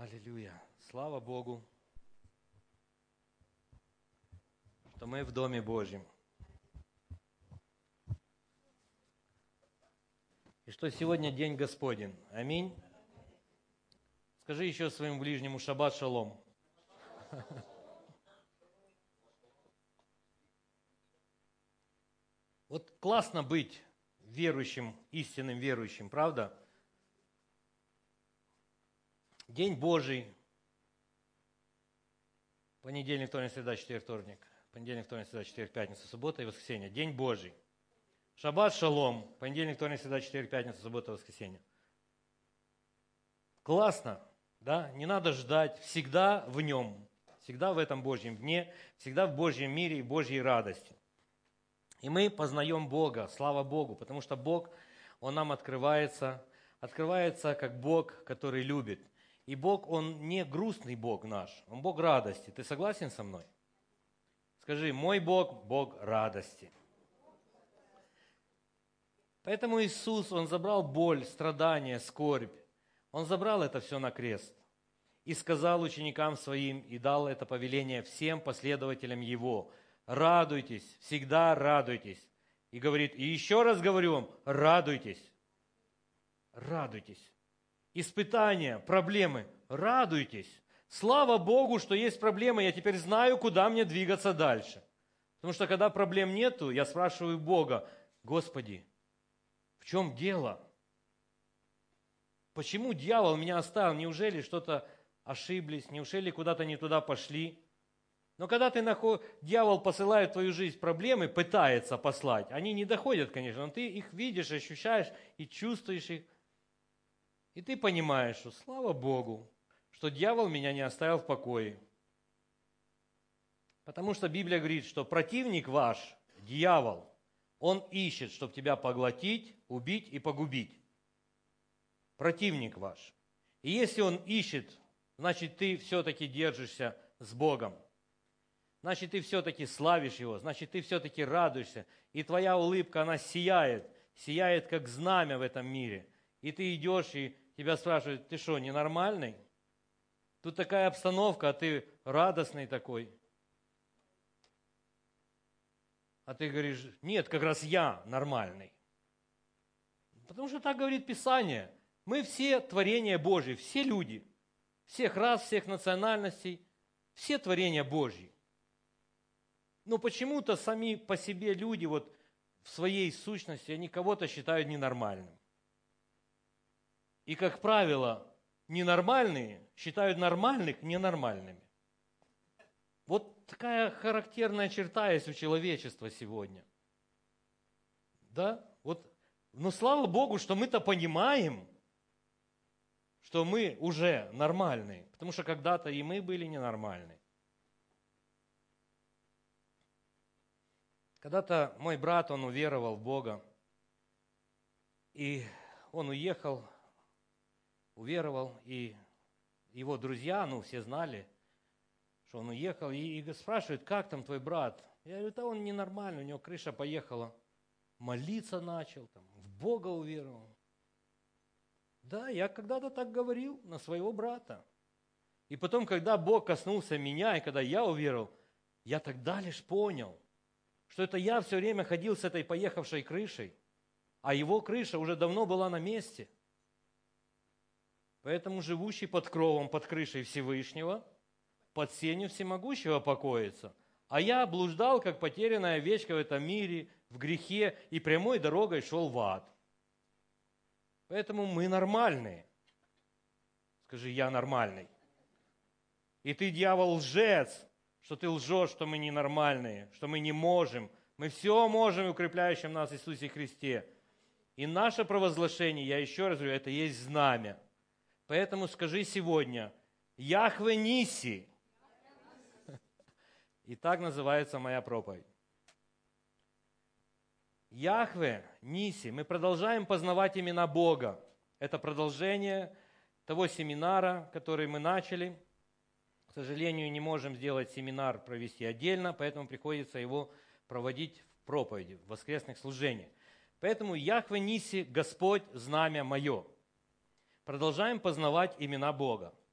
Аллилуйя. Слава Богу, что мы в Доме Божьем. И что сегодня день Господень. Аминь. Скажи еще своему ближнему шаббат шалом. Вот классно быть верующим, истинным верующим, правда? День Божий. Понедельник, вторник, среда, четверг, вторник. Понедельник, вторник, среда, четверг, пятница, суббота и воскресенье. День Божий. Шаббат шалом. Понедельник, вторник, среда, четверг, пятница, суббота, воскресенье. Классно, да? Не надо ждать. Всегда в нем. Всегда в этом Божьем дне. Всегда в Божьем мире и Божьей радости. И мы познаем Бога. Слава Богу. Потому что Бог, Он нам открывается как Бог, который любит. И Бог, Он не грустный Бог наш, Он Бог радости. Ты согласен со мной? Скажи, мой Бог, Бог радости. Поэтому Иисус, Он забрал боль, страдания, скорбь. Он забрал это все на крест. И сказал ученикам Своим, и дал это повеление всем последователям Его. Радуйтесь, всегда радуйтесь. И говорит, и еще раз говорю вам, радуйтесь. Радуйтесь. Испытания, проблемы, радуйтесь. Слава Богу, что есть проблемы, я теперь знаю, куда мне двигаться дальше. Потому что когда проблем нету, я спрашиваю Бога, Господи, в чем дело? Почему дьявол меня оставил? Неужели что-то ошиблись? Неужели куда-то не туда пошли? Но когда дьявол посылает в твою жизнь проблемы, пытается послать, они не доходят, конечно, но ты их видишь, ощущаешь и чувствуешь их. И ты понимаешь, что слава Богу, что дьявол меня не оставил в покое. Потому что Библия говорит, что противник ваш, дьявол, он ищет, чтобы тебя поглотить, убить и погубить. Противник ваш. И если он ищет, значит, ты все-таки держишься с Богом. Значит, ты все-таки славишь Его, значит, ты все-таки радуешься. И твоя улыбка, она сияет как знамя в этом мире. И ты идешь, и тебя спрашивают, ты что, ненормальный? Тут такая обстановка, а ты радостный такой. А ты говоришь, нет, как раз я нормальный. Потому что так говорит Писание. Мы все творения Божьи, все люди, всех рас, всех национальностей, все творения Божьи. Но почему-то сами по себе люди вот в своей сущности, они кого-то считают ненормальным. И, как правило, ненормальные считают нормальных ненормальными. Вот такая характерная черта есть у человечества сегодня. Да? Вот. Но слава Богу, что мы-то понимаем, что мы уже нормальные. Потому что когда-то и мы были ненормальные. Когда-то мой брат, он уверовал в Бога. И он уверовал, и его друзья, все знали, что он уехал, и спрашивают, как там твой брат? Я говорю, да он ненормальный, у него крыша поехала. Молиться начал, в Бога уверовал. Да, я когда-то так говорил на своего брата. И потом, когда Бог коснулся меня, и когда я уверовал, я тогда лишь понял, что это я все время ходил с этой поехавшей крышей, а его крыша уже давно была на месте. Поэтому живущий под кровом, под крышей Всевышнего, под сенью всемогущего покоится. А я блуждал, как потерянная овечка в этом мире, в грехе, и прямой дорогой шел в ад. Поэтому мы нормальные. Скажи, я нормальный. И ты, дьявол, лжец, что ты лжешь, что мы ненормальные, что мы не можем. Мы все можем в укрепляющем нас Иисусе Христе. И наше провозглашение, я еще раз говорю, это есть знамя. Поэтому скажи сегодня, Яхве Ниси. И так называется моя проповедь. Яхве Ниси. Мы продолжаем познавать имена Бога. Это продолжение того семинара, который мы начали. К сожалению, не можем сделать семинар, провести отдельно, поэтому приходится его проводить в проповеди, в воскресных служениях. Поэтому Яхве Ниси, Господь, знамя мое. Продолжаем познавать имена Бога.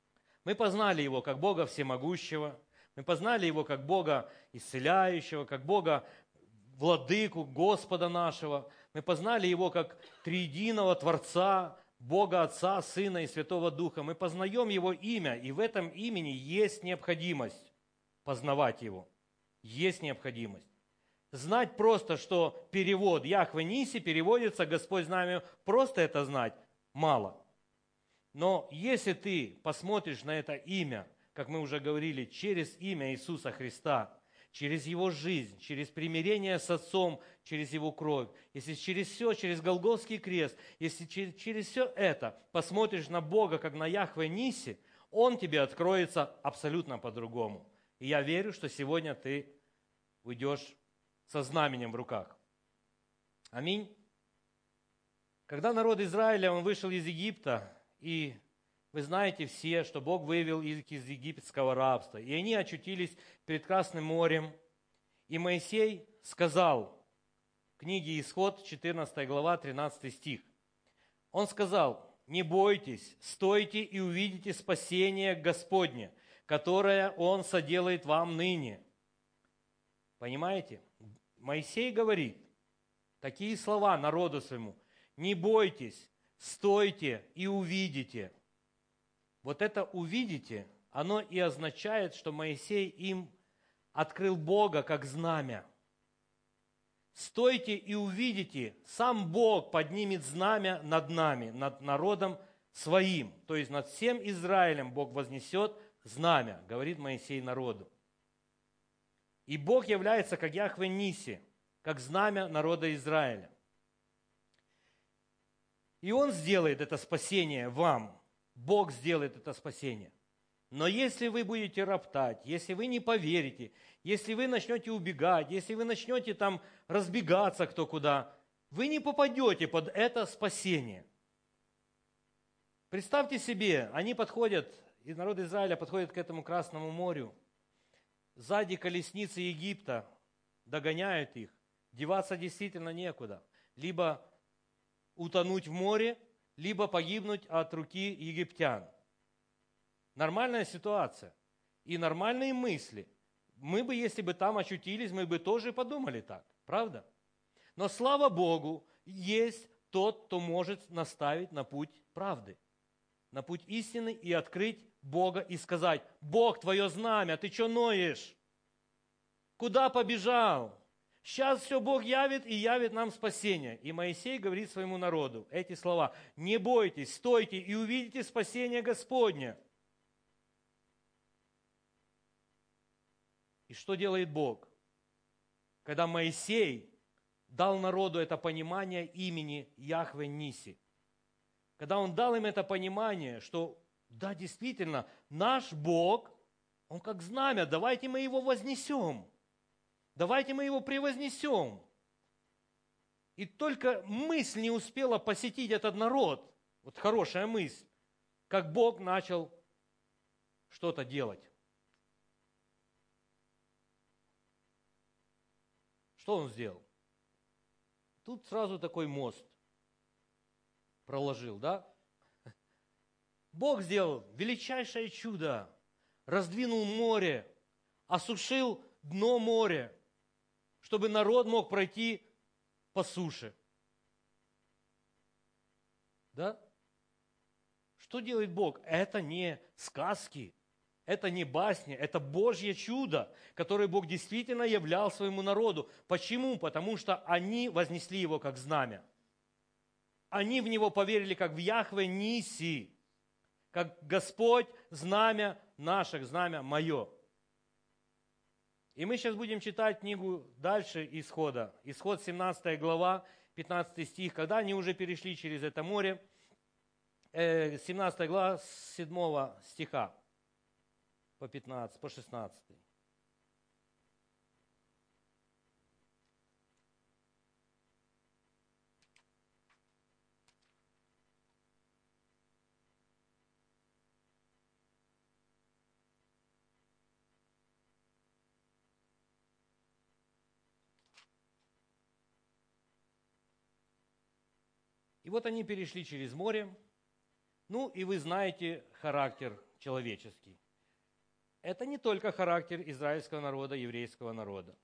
Мы познали Его как Бога всемогущего, мы познали Его как Бога исцеляющего, как Бога владыку, Господа нашего. Мы познали Его как триединого Творца, Бога Отца, Сына и Святого Духа. Мы познаем Его имя, и в этом имени есть необходимость познавать Его. Есть необходимость. Знать просто, что перевод Яхве Ниси переводится «Господь знамя», просто это знать мало. Но если ты посмотришь на это имя, как мы уже говорили, через имя Иисуса Христа, через Его жизнь, через примирение с Отцом, через Его кровь, если через все, через Голгофский крест, если через все это посмотришь на Бога, как на Яхве Ниси, Он тебе откроется абсолютно по-другому. И я верю, что сегодня ты уйдешь со знаменем в руках. Аминь. Когда народ Израиля, он вышел из Египта, и вы знаете все, что Бог вывел их из египетского рабства, и они очутились перед Красным морем, и Моисей сказал в книге Исход, 14 глава, 13 стих, он сказал: «Не бойтесь, стойте и увидите спасение Господне, которое Он соделает вам ныне». Понимаете? Моисей говорит такие слова народу своему: «Не бойтесь, стойте и увидите». Вот это «увидите», оно и означает, что Моисей им открыл Бога как знамя. Стойте и увидите, сам Бог поднимет знамя над нами, над народом своим. То есть над всем Израилем Бог вознесет знамя, говорит Моисей народу. И Бог является как Яхве Ниси, как знамя народа Израиля. И Он сделает это спасение вам. Бог сделает это спасение. Но если вы будете роптать, если вы не поверите, если вы начнете убегать, если вы начнете там разбегаться кто куда, вы не попадете под это спасение. Представьте себе, они подходят, и народ Израиля подходит к этому Красному морю. Сзади колесницы Египта догоняют их. Деваться действительно некуда. Либо утонуть в море, либо погибнуть от руки египтян. Нормальная ситуация и нормальные мысли. Мы бы, если бы там очутились, мы бы тоже подумали так, правда? Но слава Богу, есть тот, кто может наставить на путь правды, на путь истины и открыть Бога и сказать: «Бог, твое знамя, ты что ноешь? Куда побежал? Сейчас все Бог явит и явит нам спасение». И Моисей говорит своему народу эти слова: «Не бойтесь, стойте и увидите спасение Господне». И что делает Бог? Когда Моисей дал народу это понимание имени Яхве Ниси, когда он дал им это понимание, что да, действительно, наш Бог, Он как знамя, давайте мы Его вознесем, давайте мы Его превознесем. И только мысль не успела посетить этот народ, вот хорошая мысль, как Бог начал что-то делать. Что Он сделал? Тут сразу такой мост проложил, да? Бог сделал величайшее чудо, раздвинул море, осушил дно моря, чтобы народ мог пройти по суше. Да? Что делает Бог? Это не сказки, это не басни, это Божье чудо, которое Бог действительно являл своему народу. Почему? Потому что они вознесли его как знамя. Они в него поверили как в Яхве Ниси, как Господь, знамя наших, знамя мое. И мы сейчас будем читать книгу дальше Исхода. Исход 17 глава, 15 стих. Когда они уже перешли через это море, 17 глава, с 7 стиха по 15, по 16. И вот они перешли через море. Ну, и вы знаете характер человеческий. Это не только характер израильского народа, еврейского народа.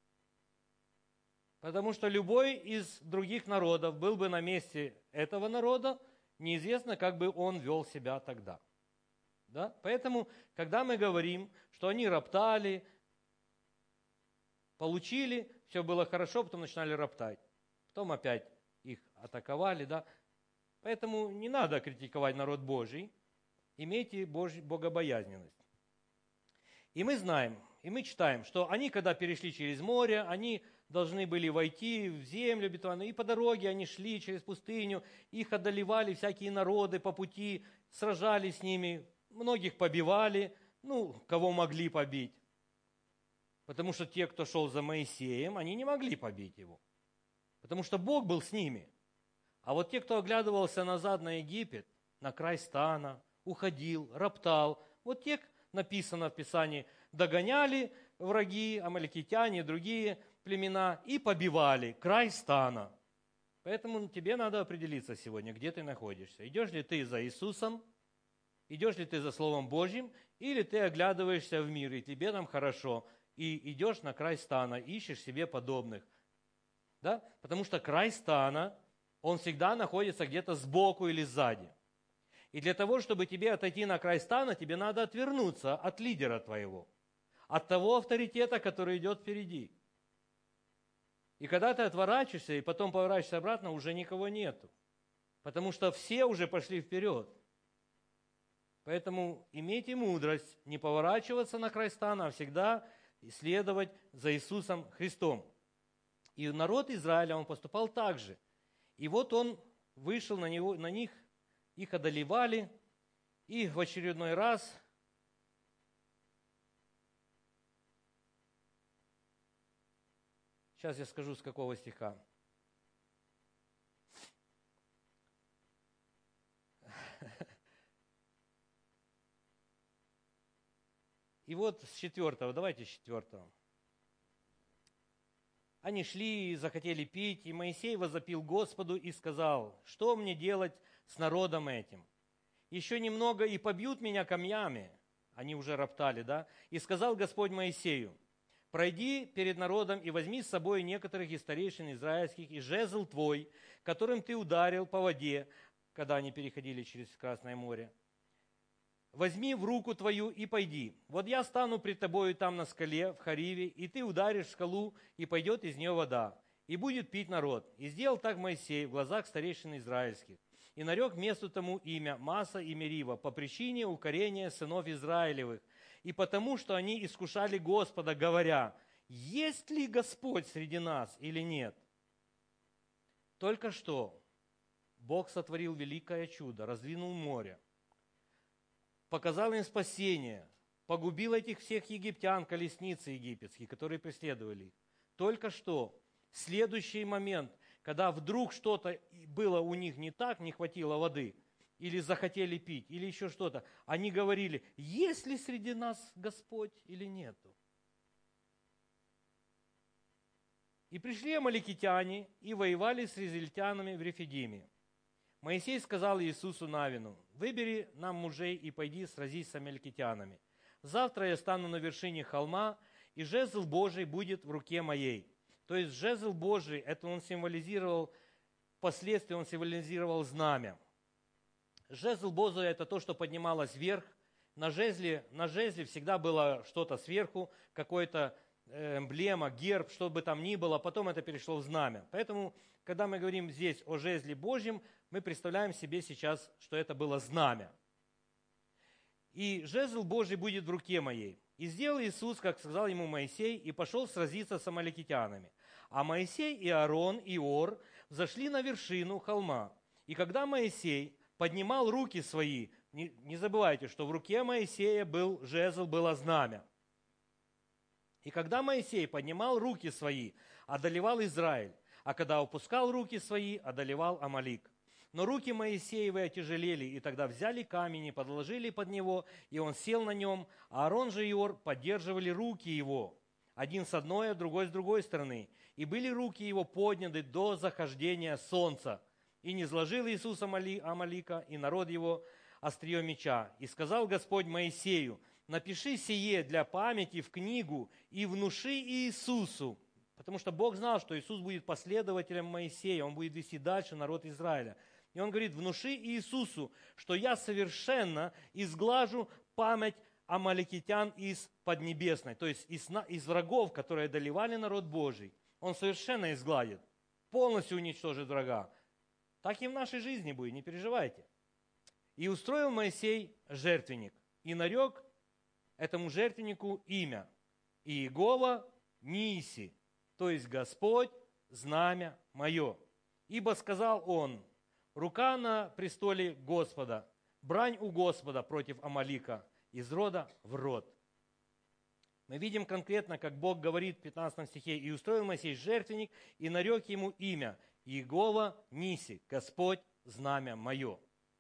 Потому что любой из других народов был бы на месте этого народа, неизвестно, как бы он вел себя тогда. Да? Поэтому, когда мы говорим, что они роптали, получили, все было хорошо, потом начинали роптать. Потом опять их атаковали. Да? Поэтому не надо критиковать народ Божий, имейте богобоязненность. И мы знаем, и мы читаем, что они, когда перешли через море, они должны были войти в землю обетованную, и по дороге они шли через пустыню, их одолевали всякие народы по пути, сражались с ними, многих побивали, кого могли побить. Потому что те, кто шел за Моисеем, они не могли побить его. Потому что Бог был с ними. А вот те, кто оглядывался назад на Египет, на край стана, уходил, роптал, вот те, написано в Писании, догоняли враги, амаликитяне, другие племена, и побивали край стана. Поэтому тебе надо определиться сегодня, где ты находишься. Идешь ли ты за Иисусом, идешь ли ты за Словом Божьим, или ты оглядываешься в мир, и тебе там хорошо, и идешь на край стана, ищешь себе подобных. Да? Потому что край стана, он всегда находится где-то сбоку или сзади. И для того, чтобы тебе отойти на край стана, тебе надо отвернуться от лидера твоего, от того авторитета, который идет впереди. И когда ты отворачиваешься и потом поворачиваешься обратно, уже никого нету. Потому что все уже пошли вперед. Поэтому имейте мудрость не поворачиваться на край стана, а всегда следовать за Иисусом Христом. И народ Израиля, он поступал так же. И вот он вышел на них, их одолевали, и в очередной раз сейчас я скажу, с какого стиха. И вот с 4, давайте с 4. Они шли и захотели пить, и Моисей возопил Господу и сказал: что мне делать с народом этим? Еще немного и побьют меня камнями. Они уже роптали, да? И сказал Господь Моисею: пройди перед народом и возьми с собой некоторых из старейшин израильских и жезл твой, которым ты ударил по воде, когда они переходили через Красное море. Возьми в руку твою и пойди. Вот я стану пред тобою там на скале в Хариве, и ты ударишь в скалу, и пойдет из нее вода, и будет пить народ. И сделал так Моисей в глазах старейшин израильских. И нарек месту тому имя Маса и Мерива по причине укорения сынов Израилевых, и потому, что они искушали Господа, говоря: есть ли Господь среди нас или нет? Только что Бог сотворил великое чудо, раздвинул море, показал им спасение, погубил этих всех египтян, колесницы египетские, которые преследовали их. Только что, следующий момент, когда вдруг что-то было у них не так, не хватило воды, или захотели пить, или еще что-то, они говорили: есть ли среди нас Господь или нету? И пришли амаликитяне и воевали с израильтянами в Рефидиме. Моисей сказал Иисусу Навину: выбери нам мужей и пойди сразись с амаликитянами. Завтра я стану на вершине холма, и жезл Божий будет в руке моей. То есть жезл Божий, это он символизировал, впоследствии он символизировал знамя. Жезл Божий – это то, что поднималось вверх. На жезле всегда было что-то сверху, какой-то эмблема, герб, что бы там ни было, потом это перешло в знамя. Поэтому, когда мы говорим здесь о жезле Божьем, мы представляем себе сейчас, что это было знамя. И жезл Божий будет в руке моей. И сделал Иисус, как сказал ему Моисей, и пошел сразиться с амаликитянами. А Моисей и Аарон и Ор взошли на вершину холма. И когда Моисей поднимал руки свои, не забывайте, что в руке Моисея был жезл, было знамя. И когда Моисей поднимал руки свои, одолевал Израиль, а когда опускал руки свои, одолевал Амалик. Но руки Моисеевы отяжелели, и тогда взяли камень и подложили под него, и он сел на нем, а Аарон же и Ор поддерживали руки его, один с одной, а другой с другой стороны. И были руки его подняты до захождения солнца. И не сложил Иисус Амалика и народ его, острие меча. И сказал Господь Моисею: напиши сие для памяти в книгу и внуши Иисусу. Потому что Бог знал, что Иисус будет последователем Моисея, он будет вести дальше народ Израиля. И он говорит: внуши Иисусу, что я совершенно изглажу память амаликитян из Поднебесной, то есть из врагов, которые одолевали народ Божий. Он совершенно изгладит, полностью уничтожит врага. Так и в нашей жизни будет, не переживайте. И устроил Моисей жертвенник, и нарек этому жертвеннику имя Иегова Ниси, то есть Господь, знамя мое. Ибо сказал он: рука на престоле Господа, брань у Господа против Амалика, из рода в род. Мы видим конкретно, как Бог говорит в 15 стихе: «И устроил Моисей жертвенник, и нарек ему имя Иегова Ниси, Господь, знамя мое».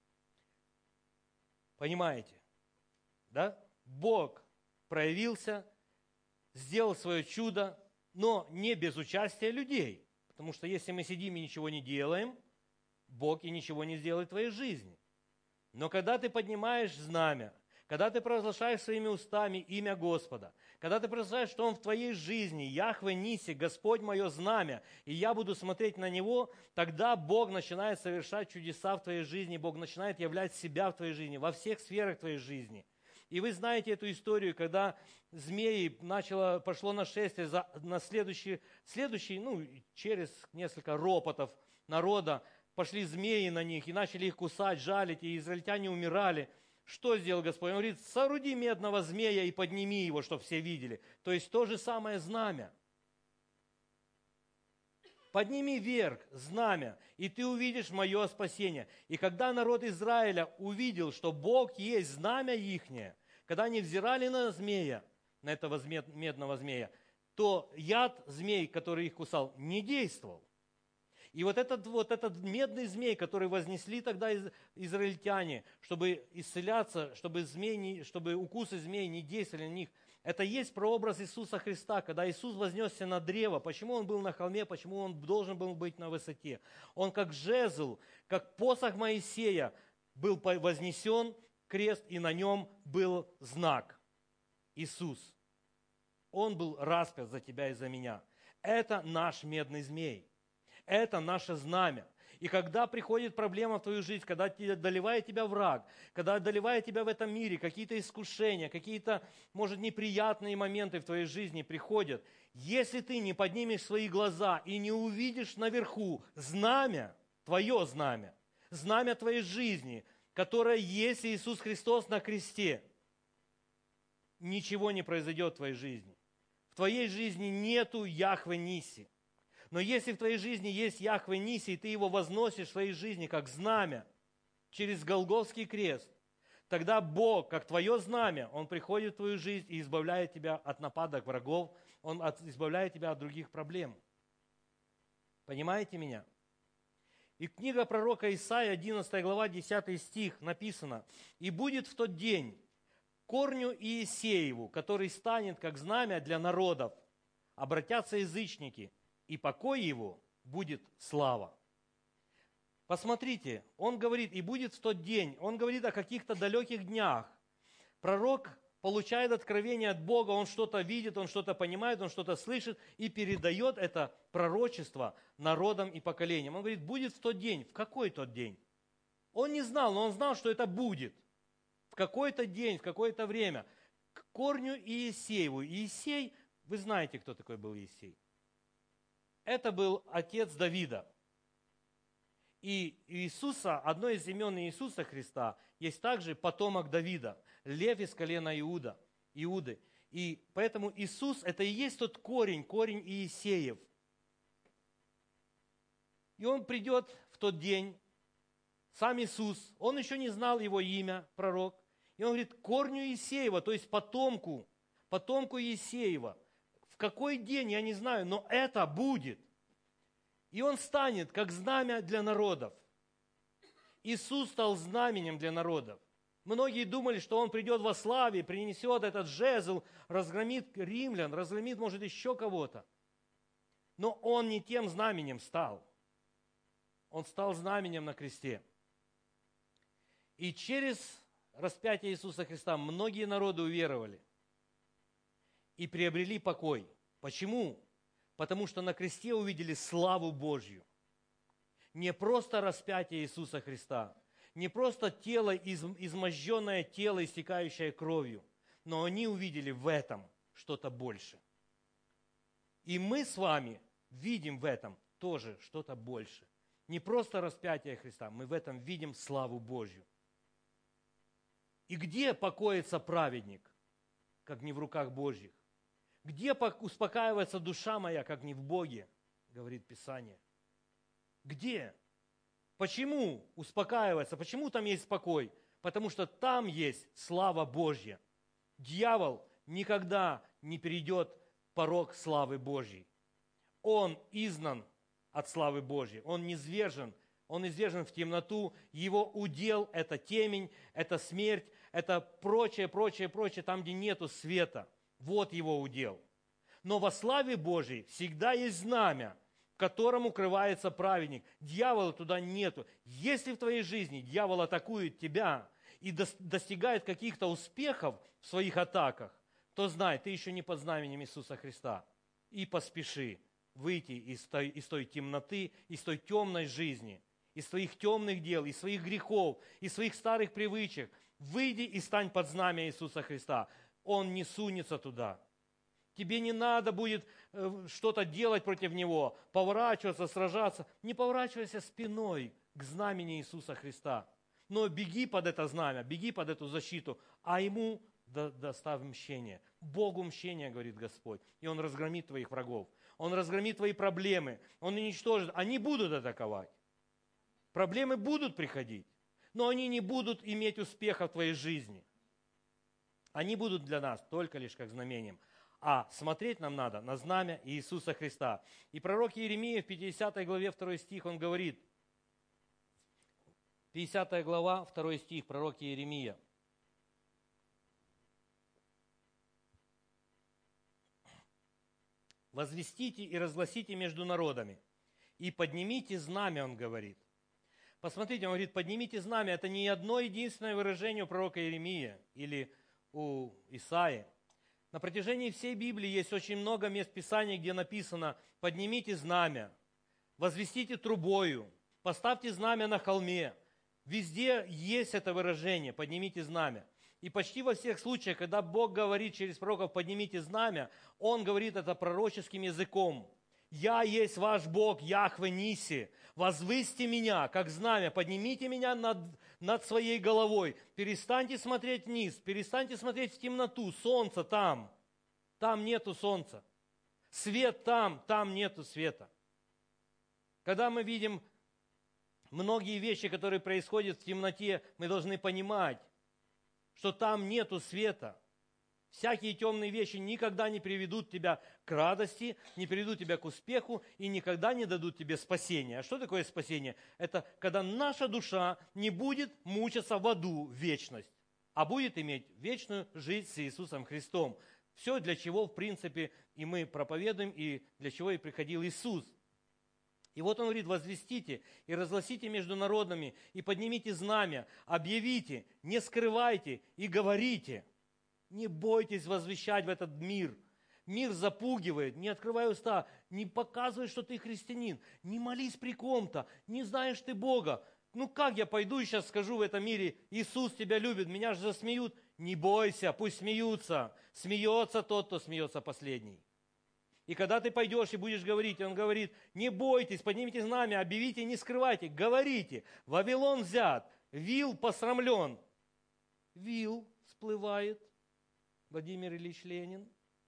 Понимаете? Да? Бог проявился, сделал свое чудо, но не без участия людей. Потому что если мы сидим и ничего не делаем, Бог и ничего не сделает в твоей жизни. Но когда ты поднимаешь знамя, когда ты провозглашаешь своими устами имя Господа, когда ты провозглашаешь, что Он в твоей жизни, Яхве Ниси, Господь мое знамя, и я буду смотреть на Него, тогда Бог начинает совершать чудеса в твоей жизни, Бог начинает являть себя в твоей жизни, во всех сферах твоей жизни. И вы знаете эту историю, когда змеи пошло нашествие на следующий, через несколько ропотов народа, пошли змеи на них и начали их кусать, жалить, и израильтяне умирали. Что сделал Господь? Он говорит: сооруди медного змея и подними его, чтобы все видели. То есть то же самое знамя. Подними вверх знамя, и ты увидишь мое спасение. И когда народ Израиля увидел, что Бог есть знамя ихнее, когда они взирали на змея, на этого медного змея, то яд змей, который их кусал, не действовал. И вот этот медный змей, который вознесли тогда израильтяне, чтобы исцеляться, чтобы укусы змей не действовали на них, это есть прообраз Иисуса Христа, когда Иисус вознесся на древо. Почему Он был на холме, почему Он должен был быть на высоте? Он как жезл, как посох Моисея был вознесен крест, и на нем был знак Иисус. Он был распят за тебя и за меня. Это наш медный змей. Это наше знамя. И когда приходит проблема в твою жизнь, когда одолевает тебя враг, когда одолевает тебя в этом мире какие-то искушения, какие-то, может, неприятные моменты в твоей жизни приходят, если ты не поднимешь свои глаза и не увидишь наверху знамя, твое знамя твоей жизни, которое есть Иисус Христос на кресте, ничего не произойдет в твоей жизни. В твоей жизни нету Яхве Ниси. Но если в твоей жизни есть Яхве Ниси, и ты его возносишь в своей жизни как знамя через Голгофский крест, тогда Бог, как твое знамя, Он приходит в твою жизнь и избавляет тебя от нападок врагов, Он избавляет тебя от других проблем. Понимаете меня? И книга пророка Исаия, 11 глава, 10 стих написано: «И будет в тот день корню Иисееву, который станет как знамя для народов, обратятся язычники, и покой его будет слава». Посмотрите, он говорит: и будет в тот день. Он говорит о каких-то далеких днях. Пророк получает откровение от Бога, он что-то видит, он что-то понимает, он что-то слышит и передает это пророчество народам и поколениям. Он говорит: будет в тот день. В какой тот день? Он не знал, но он знал, что это будет. В какой-то день, в какое-то время. К корню Иисееву. Иисей, вы знаете, кто такой был Иисей. Это был отец Давида. И Иисуса, одно из имен Иисуса Христа, есть также потомок Давида, лев из колена Иуды. И поэтому Иисус – это и есть тот корень Иисеев. И Он придет в тот день, сам Иисус, Он еще не знал Его имя, пророк, и Он говорит: корню Иисеева, то есть потомку Иисеева. В какой день, я не знаю, но это будет. И Он станет как знамя для народов. Иисус стал знаменем для народов. Многие думали, что Он придет во славе, принесет этот жезл, разгромит римлян, разгромит, может, еще кого-то. Но Он не тем знаменем стал. Он стал знаменем на кресте. И через распятие Иисуса Христа многие народы уверовали и приобрели покой. Почему? Потому что на кресте увидели славу Божью. Не просто распятие Иисуса Христа, не просто тело, изможденное тело, истекающее кровью, но они увидели в этом что-то больше. И мы с вами видим в этом тоже что-то больше. Не просто распятие Христа, мы в этом видим славу Божью. И где покоится праведник, как не в руках Божьих? Где успокаивается душа моя, как не в Боге, говорит Писание? Где? Почему успокаивается? Почему там есть покой? Потому что там есть слава Божья. Дьявол никогда не перейдет порог славы Божьей. Он изгнан от славы Божьей. Он низвержен в темноту. Его удел – это темень, это смерть, это прочее, там, где нету света. Вот его удел. Но во славе Божьей всегда есть знамя, в котором укрывается праведник. Дьявола туда нету. Если в твоей жизни дьявол атакует тебя и достигает каких-то успехов в своих атаках, то знай, ты еще не под знаменем Иисуса Христа. И поспеши выйти из той темноты, из той темной жизни, из своих темных дел, из своих грехов, из своих старых привычек. Выйди и стань под знамя Иисуса Христа. Он не сунется туда. Тебе не надо будет что-то делать против Него, поворачиваться, сражаться. Не поворачивайся спиной к знамени Иисуса Христа. Но беги под это знамя, беги под эту защиту, а Ему доставь мщение. Богу мщение, говорит Господь, и Он разгромит твоих врагов. Он разгромит твои проблемы, Он уничтожит. Они будут атаковать. Проблемы будут приходить, но они не будут иметь успеха в твоей жизни. Они будут для нас только лишь как знамением. А смотреть нам надо на знамя Иисуса Христа. И пророк Иеремия в 50 главе 2 стих, он говорит, 50 глава, 2 стих, пророк Иеремия. «Возвестите и разгласите между народами, и поднимите знамя», он говорит. Посмотрите, он говорит, поднимите знамя. Это не одно единственное выражение у пророка Иеремия или у Исаии. На протяжении всей Библии есть очень много мест Писания, где написано «поднимите знамя», «возвестите трубою», «поставьте знамя на холме». Везде есть это выражение «поднимите знамя». И почти во всех случаях, когда Бог говорит через пророков «поднимите знамя», Он говорит это пророческим языком. «Я есть ваш Бог, Яхве Ниси, возвысьте меня, как знамя, поднимите меня над своей головой, перестаньте смотреть вниз, перестаньте смотреть в темноту, солнце там нету солнца, свет там нету света». Когда мы видим многие вещи, которые происходят в темноте, мы должны понимать, что там нету света. Всякие темные вещи никогда не приведут тебя к радости, не приведут тебя к успеху и никогда не дадут тебе спасения. А что такое спасение? Это когда наша душа не будет мучиться в аду в вечность, а будет иметь вечную жизнь с Иисусом Христом. Все, для чего, в принципе, и мы проповедуем, и для чего и приходил Иисус. И вот он говорит, возвестите и разгласите между народами, и поднимите знамя, объявите, не скрывайте и говорите. Не бойтесь возвещать в этот мир. Мир запугивает, не открывай уста, не показывай, что ты христианин, не молись при ком-то, не знаешь ты Бога. Ну как я пойду и сейчас скажу в этом мире, Иисус тебя любит, меня же засмеют. Не бойся, пусть смеются. Смеется тот, кто смеется последний. И когда ты пойдешь и будешь говорить, он говорит, не бойтесь, поднимите знамя, объявите, не скрывайте, говорите. Вавилон взят, Вил посрамлен. Вил всплывает. Владимир Ильич Ленин.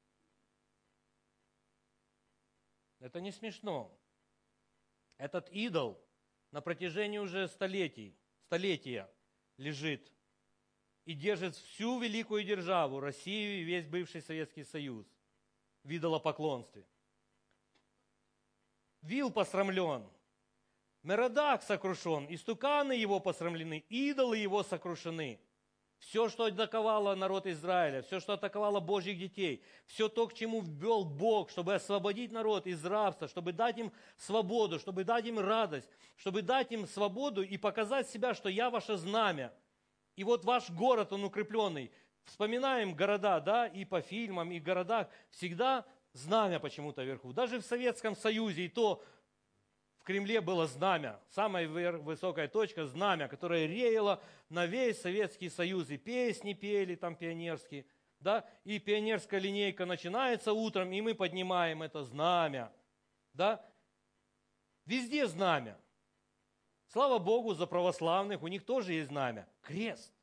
Это не смешно. Этот идол на протяжении уже столетия лежит и держит всю великую державу, Россию и весь бывший Советский Союз в идолопоклонстве. Вил посрамлен, Меродах сокрушен, истуканы его посрамлены, идолы его сокрушены. Все, что атаковало народ Израиля, все, что атаковало Божьих детей, все то, к чему ввел Бог, чтобы освободить народ из рабства, чтобы дать им свободу, чтобы дать им радость, чтобы дать им свободу и показать себя, что я ваше знамя. И вот ваш город, он укрепленный. Вспоминаем города, да, и по фильмам, и в городах. Всегда знамя почему-то вверху. Даже в Советском Союзе, и то в Кремле было знамя. Самая высокая точка – знамя, которое реяло на весь Советский Союз. И песни пели там пионерские. Да, и пионерская линейка начинается утром, и мы поднимаем это знамя. Да. Везде знамя. Слава Богу за православных, у них тоже есть знамя. Крест.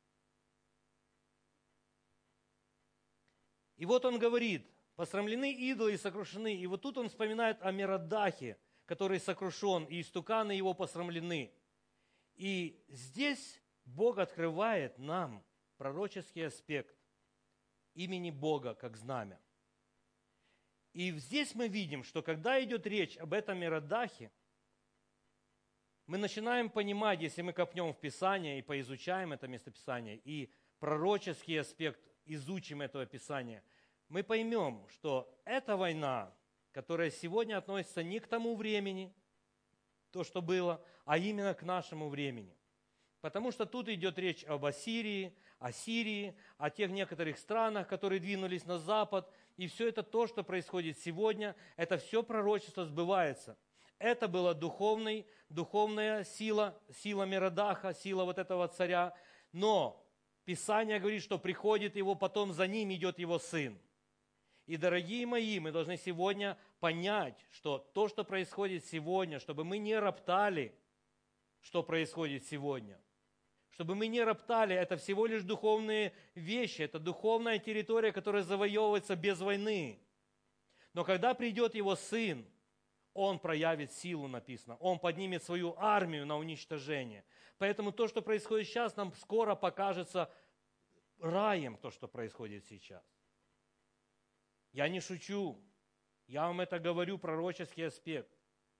И вот он говорит, посрамлены идолы и сокрушены. И вот тут он вспоминает о Меродахе, который сокрушен, и истуканы его посрамлены. И здесь Бог открывает нам пророческий аспект имени Бога как знамя. И здесь мы видим, что когда идет речь об этом Меродахе, мы начинаем понимать, если мы копнем в Писание и поизучаем это местописание, и пророческий аспект изучим этого Писания, мы поймем, что эта война, которая сегодня относится не к тому времени, то, что было, а именно к нашему времени. Потому что тут идет речь об Ассирии, о Сирии, о тех некоторых странах, которые двинулись на запад. И все это то, что происходит сегодня, это все пророчество сбывается. Это была духовная сила, сила Меродаха, сила вот этого царя. Но Писание говорит, что приходит его, потом за ним идет его сын. И, дорогие мои, мы должны сегодня понять, что то, что происходит сегодня, чтобы мы не роптали, что происходит сегодня. Чтобы мы не роптали, это всего лишь духовные вещи, это духовная территория, которая завоевывается без войны. Но когда придет его сын, он проявит силу, написано. Он поднимет свою армию на уничтожение. Поэтому то, что происходит сейчас, нам скоро покажется раем, то, что происходит сейчас. Я не шучу. Я вам это говорю, пророческий аспект.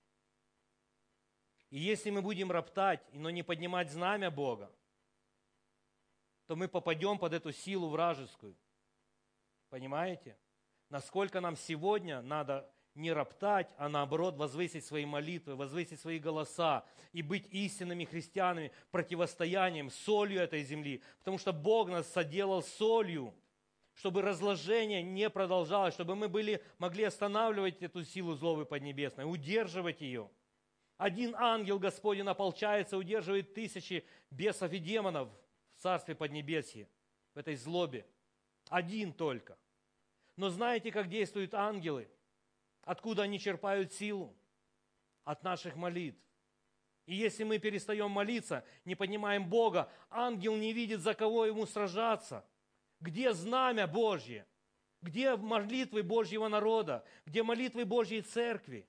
И если мы будем роптать, но не поднимать знамя Бога, то мы попадем под эту силу вражескую. Понимаете? Насколько нам сегодня надо не роптать, а наоборот возвысить свои молитвы, возвысить свои голоса и быть истинными христианами, противостоянием, солью этой земли. Потому что Бог нас соделал солью, чтобы разложение не продолжалось, чтобы мы могли останавливать эту силу злобы поднебесной, удерживать ее. Один ангел Господень ополчается, удерживает тысячи бесов и демонов в царстве поднебесья, в этой злобе. Один только. Но знаете, как действуют ангелы? Откуда они черпают силу? От наших молитв. И если мы перестаем молиться, не понимаем Бога, ангел не видит, за кого ему сражаться. Где знамя Божье? Где молитвы Божьего народа? Где молитвы Божьей церкви?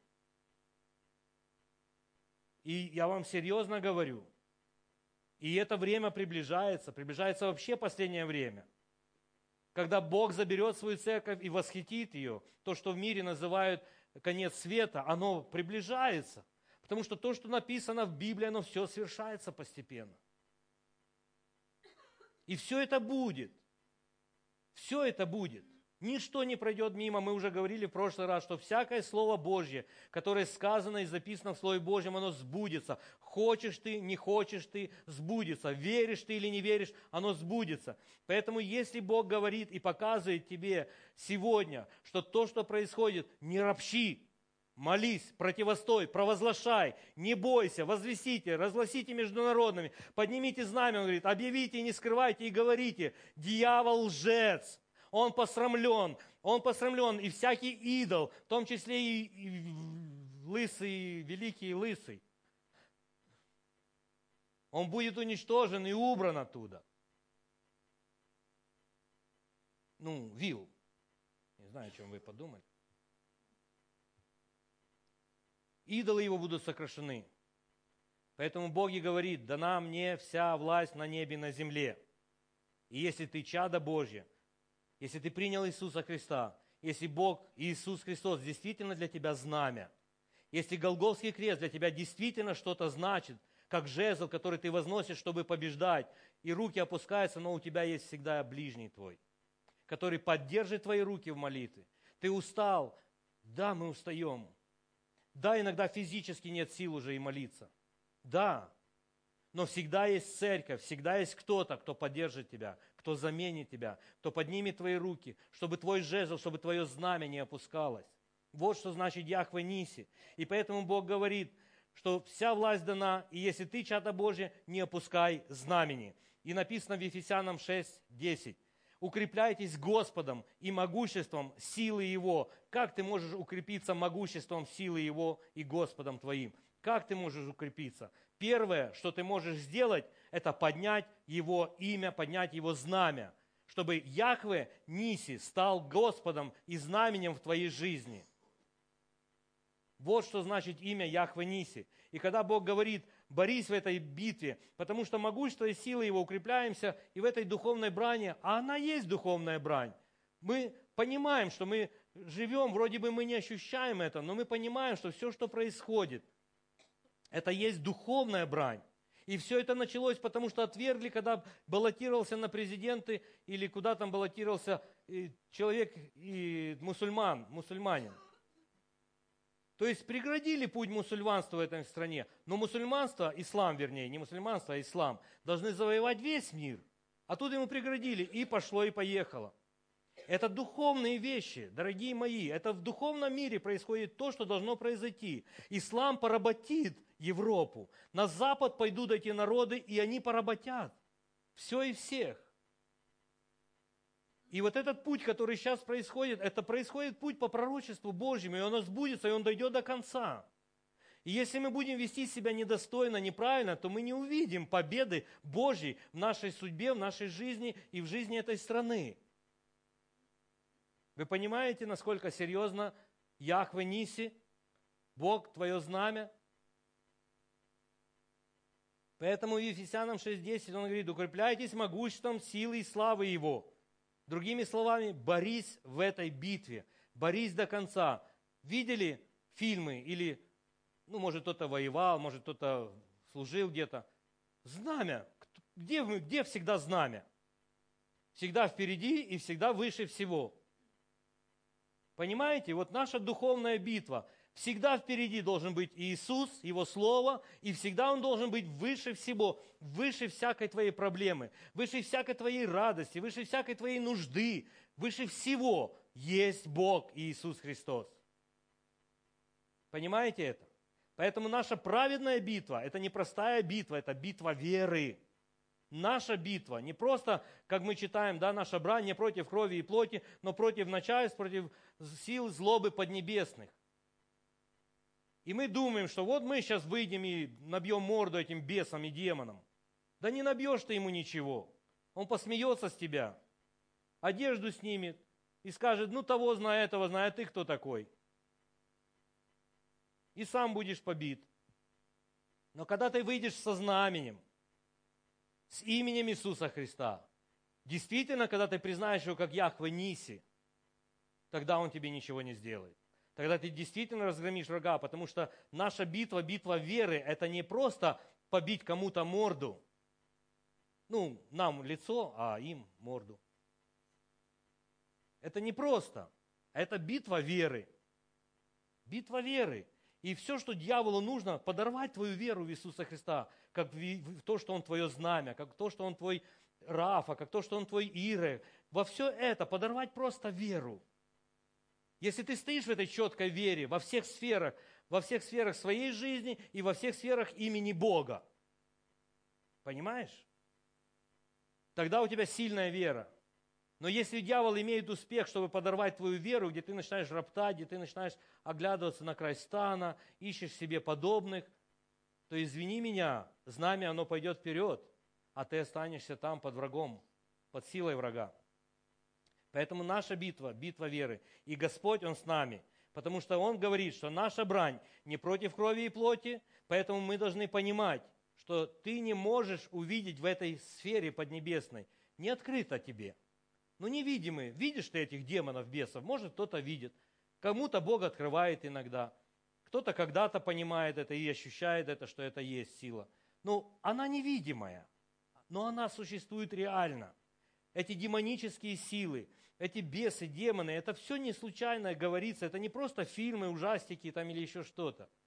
И я вам серьезно говорю, и это время приближается вообще последнее время. Когда Бог заберет свою церковь и восхитит ее, то, что в мире называют конец света, оно приближается. Потому что то, что написано в Библии, оно все совершается постепенно. И все это будет. Все это будет. Ничто не пройдет мимо. Мы уже говорили в прошлый раз, что всякое Слово Божье, которое сказано и записано в Слове Божьем, оно сбудется. Хочешь ты, не хочешь ты, сбудется. Веришь ты или не веришь, оно сбудется. Поэтому если Бог говорит и показывает тебе сегодня, что то, что происходит, не ропщи, молись, противостой, провозглашай, не бойся, возвестите, разгласите между народами, поднимите знамя, он говорит, объявите, не скрывайте и говорите, дьявол лжец. Он посрамлен, и всякий идол, в том числе и лысый, великий лысый. Он будет уничтожен и убран оттуда. Вил. Не знаю, о чем вы подумали. Идолы его будут сокрушены. Поэтому Бог и говорит, дана мне вся власть на небе и на земле. И если ты чадо Божье, если ты принял Иисуса Христа, если Бог, Иисус Христос, действительно для тебя знамя, если Голгофский крест для тебя действительно что-то значит, как жезл, который ты возносишь, чтобы побеждать, и руки опускаются, но у тебя есть всегда ближний твой, который поддержит твои руки в молитве. Ты устал? Да, мы устаем. Да, иногда физически нет сил уже и молиться. Да. Но всегда есть церковь, всегда есть кто-то, кто поддержит тебя, кто заменит тебя, кто поднимет твои руки, чтобы твой жезл, чтобы твое знамя не опускалось. Вот что значит Яхве Ниси. И поэтому Бог говорит, что вся власть дана, и если ты чада Божья, не опускай знамени. И написано в Ефесянам 6:10. Укрепляйтесь Господом и могуществом силы Его. Как ты можешь укрепиться могуществом силы Его и Господом твоим? Как ты можешь укрепиться? Первое, что ты можешь сделать, это поднять Его имя, поднять Его знамя, чтобы Яхве Ниси стал Господом и знаменем в твоей жизни. Вот что значит имя Яхве Ниси. И когда Бог говорит, борись в этой битве, потому что могущество и силы Его укрепляемся и в этой духовной брани, а она есть духовная брань. Мы понимаем, что мы живем, вроде бы мы не ощущаем это, но мы понимаем, что все, что происходит, это есть духовная брань. И все это началось, потому что отвергли, когда баллотировался на президенты, или куда там баллотировался человек и мусульманин. То есть преградили путь мусульманства в этой стране. Но мусульманство, ислам вернее, не мусульманство, а ислам, должны завоевать весь мир. А тут ему преградили, и пошло, и поехало. Это духовные вещи, дорогие мои. Это в духовном мире происходит то, что должно произойти. Ислам поработит Европу. На запад пойдут эти народы, и они поработят. Все и всех. И вот этот путь, который сейчас происходит, это происходит путь по пророчеству Божьему, и он сбудется, и он дойдет до конца. И если мы будем вести себя недостойно, неправильно, то мы не увидим победы Божьей в нашей судьбе, в нашей жизни и в жизни этой страны. Вы понимаете, насколько серьезно Яхве Ниси, Бог, твое знамя? Поэтому в Ефесянам 6:10 он говорит, укрепляйтесь могуществом силы и славы Его. Другими словами, борись в этой битве, борись до конца. Видели фильмы или, может, кто-то воевал, может, кто-то служил где-то. Знамя. Где всегда знамя? Всегда впереди и всегда выше всего. Понимаете? Вот наша духовная битва. Всегда впереди должен быть Иисус, Его Слово, и всегда Он должен быть выше всего, выше всякой твоей проблемы, выше всякой твоей радости, выше всякой твоей нужды, выше всего есть Бог и Иисус Христос. Понимаете это? Поэтому наша праведная битва – это не простая битва, это битва веры. Наша битва не просто, как мы читаем, наша брань не против крови и плоти, но против начальств, против сил злобы поднебесных. И мы думаем, что вот мы сейчас выйдем и набьем морду этим бесам и демонам. Да не набьешь ты ему ничего. Он посмеется с тебя, одежду снимет и скажет, того знаю, этого знаю, а ты кто такой? И сам будешь побит. Но когда ты выйдешь со знаменем, с именем Иисуса Христа, действительно, когда ты признаешь его как Яхве Ниси, тогда он тебе ничего не сделает. Тогда ты действительно разгромишь врага, потому что наша битва, битва веры, это не просто побить кому-то морду. Нам лицо, а им морду. Это не просто. Это битва веры. Битва веры. И все, что дьяволу нужно, подорвать твою веру в Иисуса Христа, как в то, что Он твое знамя, как в то, что Он твой Рафа, как то, что Он твой Ире. Во все это подорвать просто веру. Если ты стоишь в этой четкой вере во всех сферах своей жизни и во всех сферах имени Бога, понимаешь? Тогда у тебя сильная вера. Но если дьявол имеет успех, чтобы подорвать твою веру, где ты начинаешь роптать, где ты начинаешь оглядываться на край стана, ищешь себе подобных, то извини меня, знамя оно пойдет вперед, а ты останешься там под врагом, под силой врага. Поэтому наша битва, битва веры. И Господь, Он с нами. Потому что Он говорит, что наша брань не против крови и плоти, поэтому мы должны понимать, что ты не можешь увидеть в этой сфере поднебесной. Не открыто тебе. Невидимые. Видишь ты этих демонов, бесов? Может, кто-то видит. Кому-то Бог открывает иногда. Кто-то когда-то понимает это и ощущает это, что это есть сила. Она невидимая, но она существует реально. Эти демонические силы, эти бесы, демоны, это все не случайно говорится, это не просто фильмы, ужастики или еще что-то.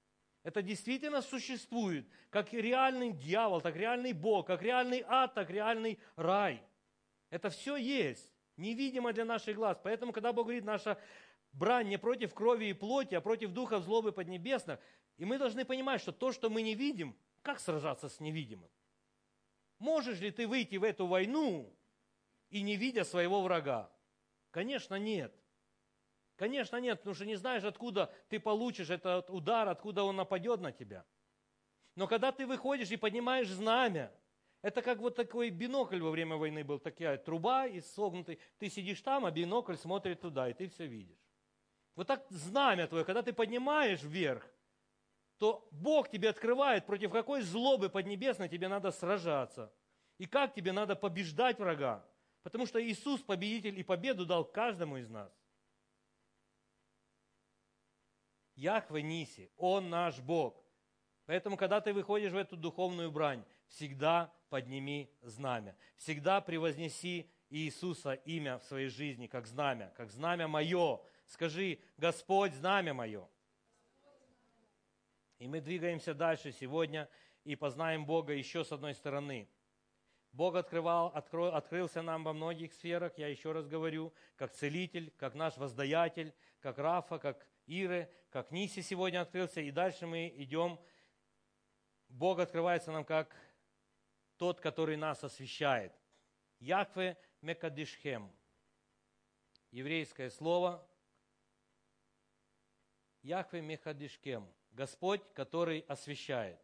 Это действительно существует, как и реальный дьявол, так реальный Бог, как реальный ад, так реальный рай. Это все есть, невидимо для наших глаз. Поэтому, когда Бог говорит, наша брань не против крови и плоти, а против духов злобы поднебесных, и мы должны понимать, что то, что мы не видим, как сражаться с невидимым? Можешь ли ты выйти в эту войну и не видя своего врага? Конечно, нет. Конечно, нет, потому что не знаешь, откуда ты получишь этот удар, откуда он нападет на тебя. Но когда ты выходишь и поднимаешь знамя, это как вот такой бинокль во время войны был, такая труба и согнутый. Ты сидишь там, а бинокль смотрит туда, и ты все видишь. Вот так знамя твое, когда ты поднимаешь вверх, то Бог тебе открывает, против какой злобы поднебесной тебе надо сражаться. И как тебе надо побеждать врага. Потому что Иисус победитель и победу дал каждому из нас. Яхве Ниси, Он наш Бог. Поэтому, когда ты выходишь в эту духовную брань, всегда подними знамя. Всегда превознеси Иисуса имя в своей жизни, как знамя мое. Скажи: Господь, знамя мое. И мы двигаемся дальше сегодня и познаем Бога еще с одной стороны. Бог открылся нам во многих сферах, я еще раз говорю, как целитель, как наш воздаятель, как Рафа, как Иры, как Ниси сегодня открылся. И дальше мы идем. Бог открывается нам как тот, который нас освящает. Яхве Мекадишхем. Еврейское слово. Яхве Мекадишхем. Господь, который освящает.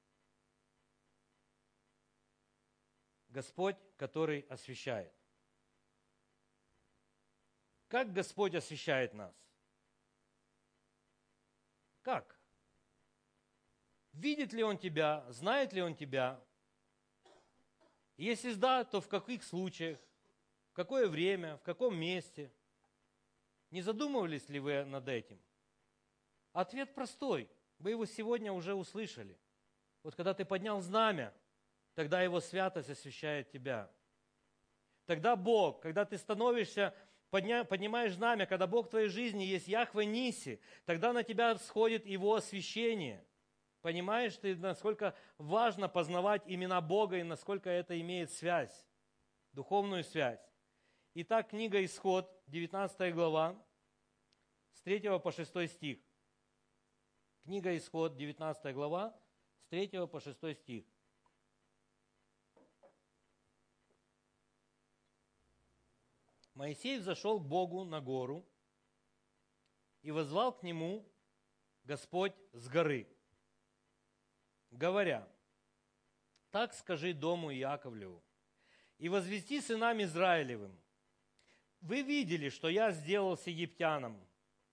Господь, который освящает. Как Господь освящает нас? Как? Видит ли Он тебя? Знает ли Он тебя? Если да, то в каких случаях? В какое время? В каком месте? Не задумывались ли вы над этим? Ответ простой. Вы его сегодня уже услышали. Вот когда ты поднял знамя, тогда Его святость освящает тебя. Тогда Бог, когда ты становишься, поднимаешь знамя, когда Бог в твоей жизни есть Яхве Ниси, тогда на тебя сходит Его освящение. Понимаешь ты, насколько важно познавать имена Бога и насколько это имеет связь, духовную связь. Итак, книга Исход, 19 глава, с 3 по 6 стих. Книга Исход, 19 глава, с 3 по 6 стих. Моисей взошел к Богу на гору и воззвал к Нему Господь с горы, говоря: «Так скажи дому Иаковлеву, и возвести сынам Израилевым: вы видели, что я сделал с египтянам,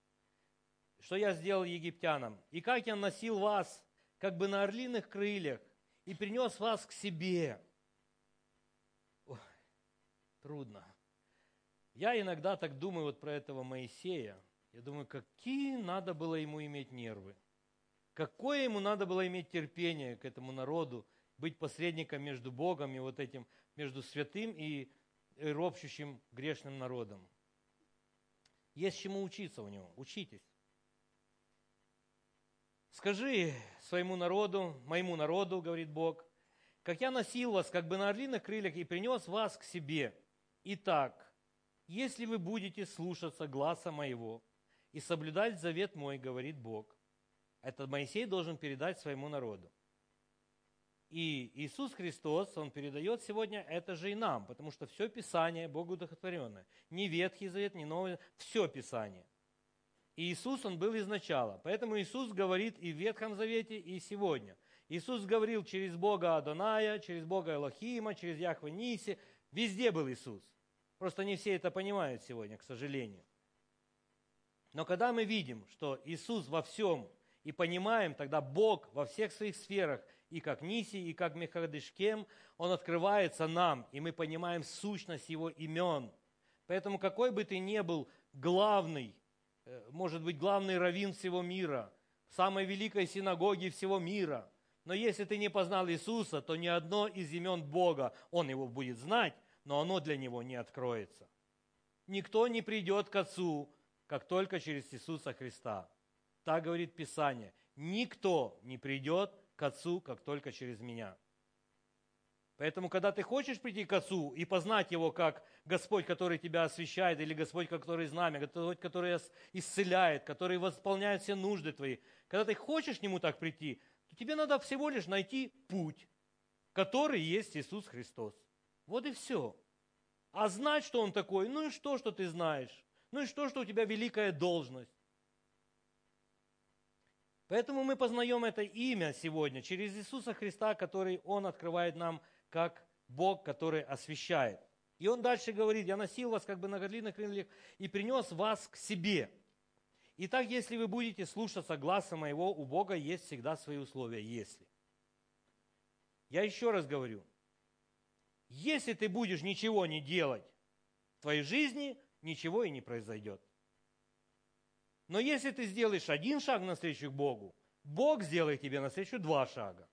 и как я носил вас, как бы на орлиных крыльях, и принес вас к себе». Ой, трудно. Я иногда так думаю вот про этого Моисея. Я думаю, какие надо было ему иметь нервы. Какое ему надо было иметь терпение к этому народу, быть посредником между Богом и вот этим, между святым и ропщущим грешным народом. Есть чему учиться у него. Учитесь. «Скажи своему народу, моему народу, — говорит Бог, — как я носил вас, как бы на орлиных крыльях, и принес вас к себе. Итак, если вы будете слушаться гласа моего и соблюдать завет мой, — говорит Бог». Это Моисей должен передать своему народу. И Иисус Христос, Он передает сегодня это же и нам, потому что все Писание Богу удохотворенное. Ни Ветхий Завет, ни Новый, все Писание. И Иисус, Он был изначала. Поэтому Иисус говорит и в Ветхом Завете, и сегодня. Иисус говорил через Бога Адоная, через Бога Элохима, через Яхве Ниси. Везде был Иисус. Просто не все это понимают сегодня, к сожалению. Но когда мы видим, что Иисус во всем, и понимаем, тогда Бог во всех своих сферах, и как Ниси, и как Мехадишкем, Он открывается нам, и мы понимаем сущность Его имен. Поэтому какой бы ты ни был главный, может быть, главный раввин всего мира, самой великой синагоги всего мира, но если ты не познал Иисуса, то ни одно из имен Бога, Он его будет знать, но оно для него не откроется. Никто не придет к Отцу, как только через Иисуса Христа. Так говорит Писание. никто не придет к Отцу, как только через меня. Поэтому, когда ты хочешь прийти к Отцу и познать Его как Господь, который тебя освящает, или Господь, который знамя, Господь, который исцеляет, который восполняет все нужды твои, когда ты хочешь к Нему так прийти, то тебе надо всего лишь найти путь, который есть Иисус Христос. Вот и все. А знать, что Он такой, ну и что ты знаешь? Ну и что у тебя великая должность? Поэтому мы познаем это имя сегодня через Иисуса Христа, который Он открывает нам как Бог, который освящает. И Он дальше говорит: я носил вас как бы на горлиных крыльях и принес вас к себе. Итак, если вы будете слушаться гласа моего, у Бога есть всегда свои условия, если. Я еще раз говорю, если ты будешь ничего не делать в твоей жизни, ничего и не произойдет. Но если ты сделаешь один шаг навстречу к Богу, Бог сделает тебе навстречу 2 шага.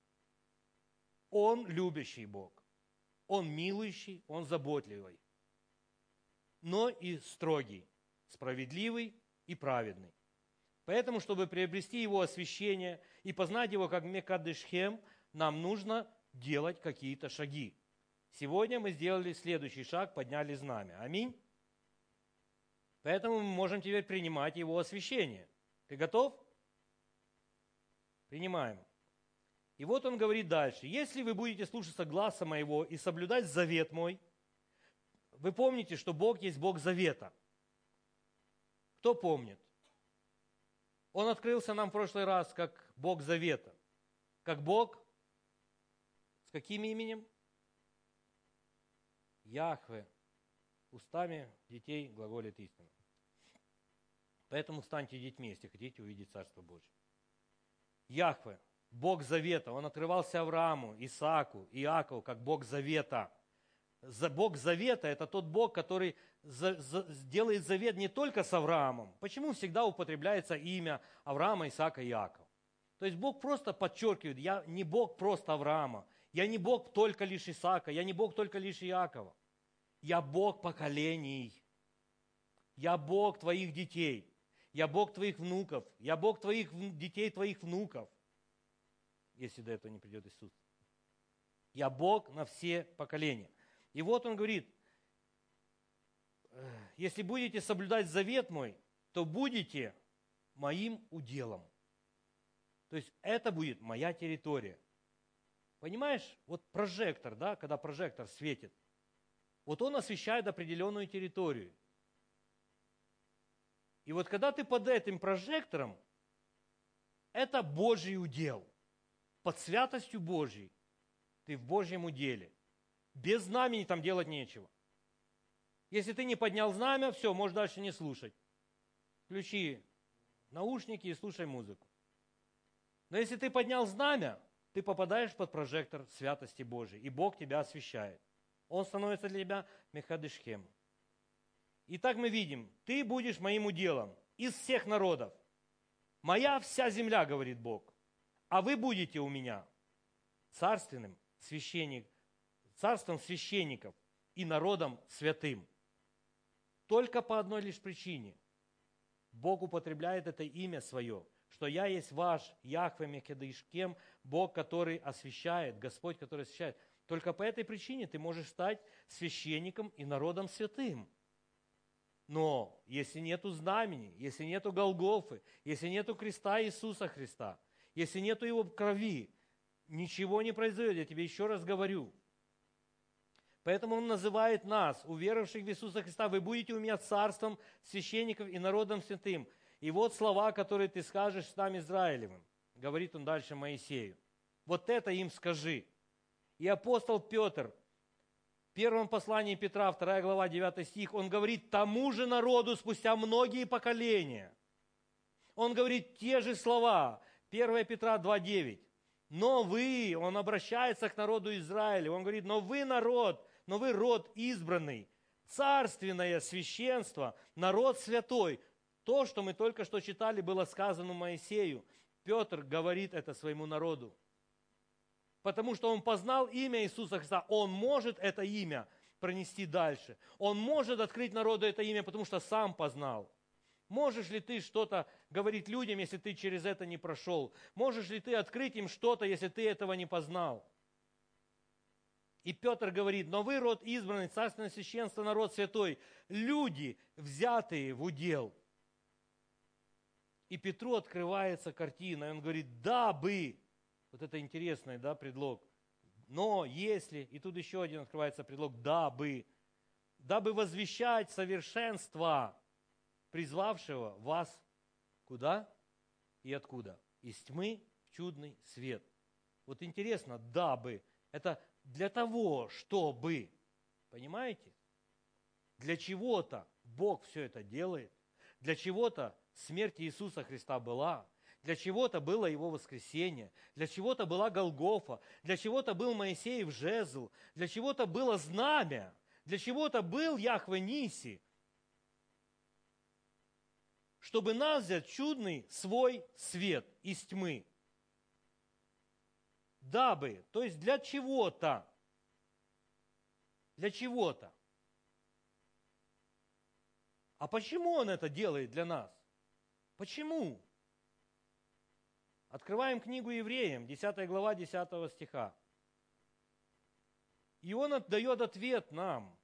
Он любящий Бог, Он милующий, Он заботливый, но и строгий, справедливый и праведный. Поэтому, чтобы приобрести Его освящение и познать Его как Мекадешхем, нам нужно делать какие-то шаги. Сегодня мы сделали следующий шаг, подняли знамя. Аминь. Поэтому мы можем теперь принимать Его освящение. Ты готов? Принимаем. И вот он говорит дальше. Если вы будете слушаться гласа моего и соблюдать завет мой, вы помните, что Бог есть Бог завета. Кто помнит? Он открылся нам в прошлый раз как Бог завета. Как Бог с каким именем? Яхве. Устами детей глаголит истину. Поэтому станьте детьми, если хотите увидеть Царство Божие. Яхве, Бог завета. Он открывался Аврааму, Исааку, Иакову, как Бог завета. Бог завета – это тот Бог, который делает завет не только с Авраамом. Почему всегда употребляется имя Авраама, Исаака и Иакова? То есть Бог просто подчеркивает: я не Бог просто Авраама, я не Бог только лишь Исаака, я не Бог только лишь Иакова. Я Бог поколений. Я Бог твоих детей. Я Бог твоих внуков. Я Бог твоих детей, твоих внуков. Если до этого не придет Иисус. Я Бог на все поколения. И вот он говорит: если будете соблюдать завет мой, то будете моим уделом. То есть это будет моя территория. Понимаешь, вот прожектор, да, когда прожектор светит, вот он освещает определенную территорию. И вот когда ты под этим прожектором, это Божий удел. Под святостью Божьей ты в Божьем уделе. Без знамени там делать нечего. Если ты не поднял знамя, все, можешь дальше не слушать. Включи наушники и слушай музыку. Но если ты поднял знамя, ты попадаешь под прожектор святости Божией, и Бог тебя освящает. Он становится для тебя Мехадешхем. Итак, мы видим, ты будешь моим уделом из всех народов. Моя вся земля, говорит Бог, а вы будете у меня царством священников и народом святым. Только по одной лишь причине. Бог употребляет это имя свое, что я есть ваш Яхве Мекадешхем, Бог, который освящает, Господь, который освящает. Только по этой причине ты можешь стать священником и народом святым. Но если нету знамени, если нету Голгофы, если нету креста Иисуса Христа, если нету Его крови, ничего не произойдет, я тебе еще раз говорю. Поэтому Он называет нас, уверовавших в Иисуса Христа: вы будете у меня царством священников и народом святым. И вот слова, которые ты скажешь сынам Израилевым, говорит Он дальше Моисею. Вот это им скажи. И апостол Петр, в первом послании Петра, 2 глава, 9 стих, он говорит тому же народу спустя многие поколения. Он говорит те же слова, 1 Петра 2:9. Но вы, он обращается к народу Израиля, он говорит: но вы народ, но вы род избранный, царственное священство, народ святой. То, что мы только что читали, было сказано Моисею. Петр говорит это своему народу. Потому что он познал имя Иисуса Христа. Он может это имя пронести дальше. Он может открыть народу это имя, потому что сам познал. Можешь ли ты что-то говорить людям, если ты через это не прошел? Можешь ли ты открыть им что-то, если ты этого не познал? И Петр говорит: но вы род избранный, царственное священство, народ святой, люди, взятые в удел. И Петру открывается картина, и он говорит: дабы, вот это интересный, да, предлог, но, если, и тут еще один открывается предлог, дабы возвещать совершенство призвавшего вас куда и откуда? Из тьмы в чудный свет. Вот интересно, дабы, это для того, чтобы, понимаете? Для чего-то Бог все это делает, для чего-то смерть Иисуса Христа была, для чего-то было Его воскресение, для чего-то была Голгофа, для чего-то был Моисеев жезл, для чего-то было знамя, для чего-то был Яхве Ниси, чтобы нас взять чудный свой свет из тьмы. Дабы, то есть для чего-то. Для чего-то. А почему Он это делает для нас? Почему? Открываем книгу Евреям, 10 глава, 10 стиха. И Он дает ответ нам.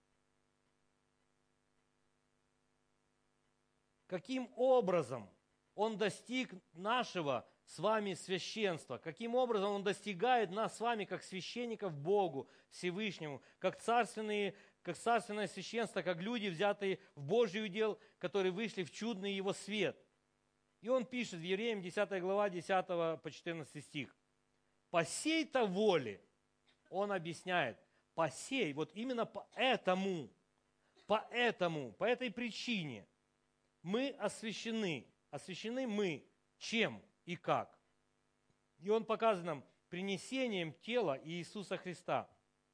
Каким образом Он достиг нашего с вами священства? Каким образом Он достигает нас с вами, как священников Богу Всевышнему, как царственное священство, как люди, взятые в Божий удел, которые вышли в чудный Его свет? И Он пишет в Евреям 10 глава, 10 по 14 стих. По сей-то воле, Он объясняет, по сей, вот именно по этой причине мы освящены. Освящены мы чем и как? И Он показывает нам принесением тела Иисуса Христа.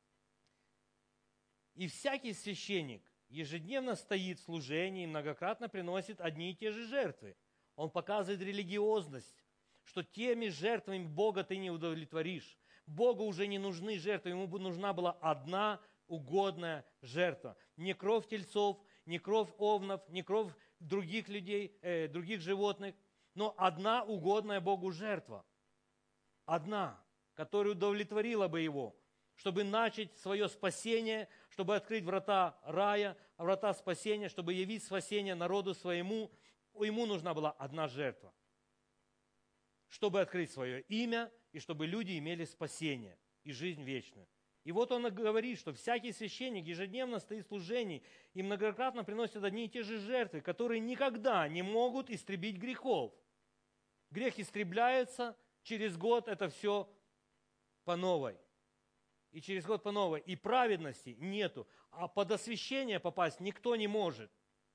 И всякий священник ежедневно стоит в служении и многократно приносит одни и те же жертвы. Он показывает религиозность, что теми жертвами Бога ты не удовлетворишь. Богу уже не нужны жертвы, Ему нужна была одна угодная жертва. Не кровь тельцов, не кровь овнов, не кровь других людей, других животных, но одна угодная Богу жертва. Одна, которая удовлетворила бы Его, чтобы начать свое спасение, чтобы открыть врата рая, врата спасения, чтобы явить спасение народу своему. Ему нужна была одна жертва, чтобы открыть свое имя и чтобы люди имели спасение и жизнь вечную. И вот Он говорит, что всякий священник ежедневно стоит в служении и многократно приносит одни и те же жертвы, которые никогда не могут истребить грехов. Грех истребляется, через год это все по новой. И через год по новой. И праведности нету. А под освящение попасть никто не может.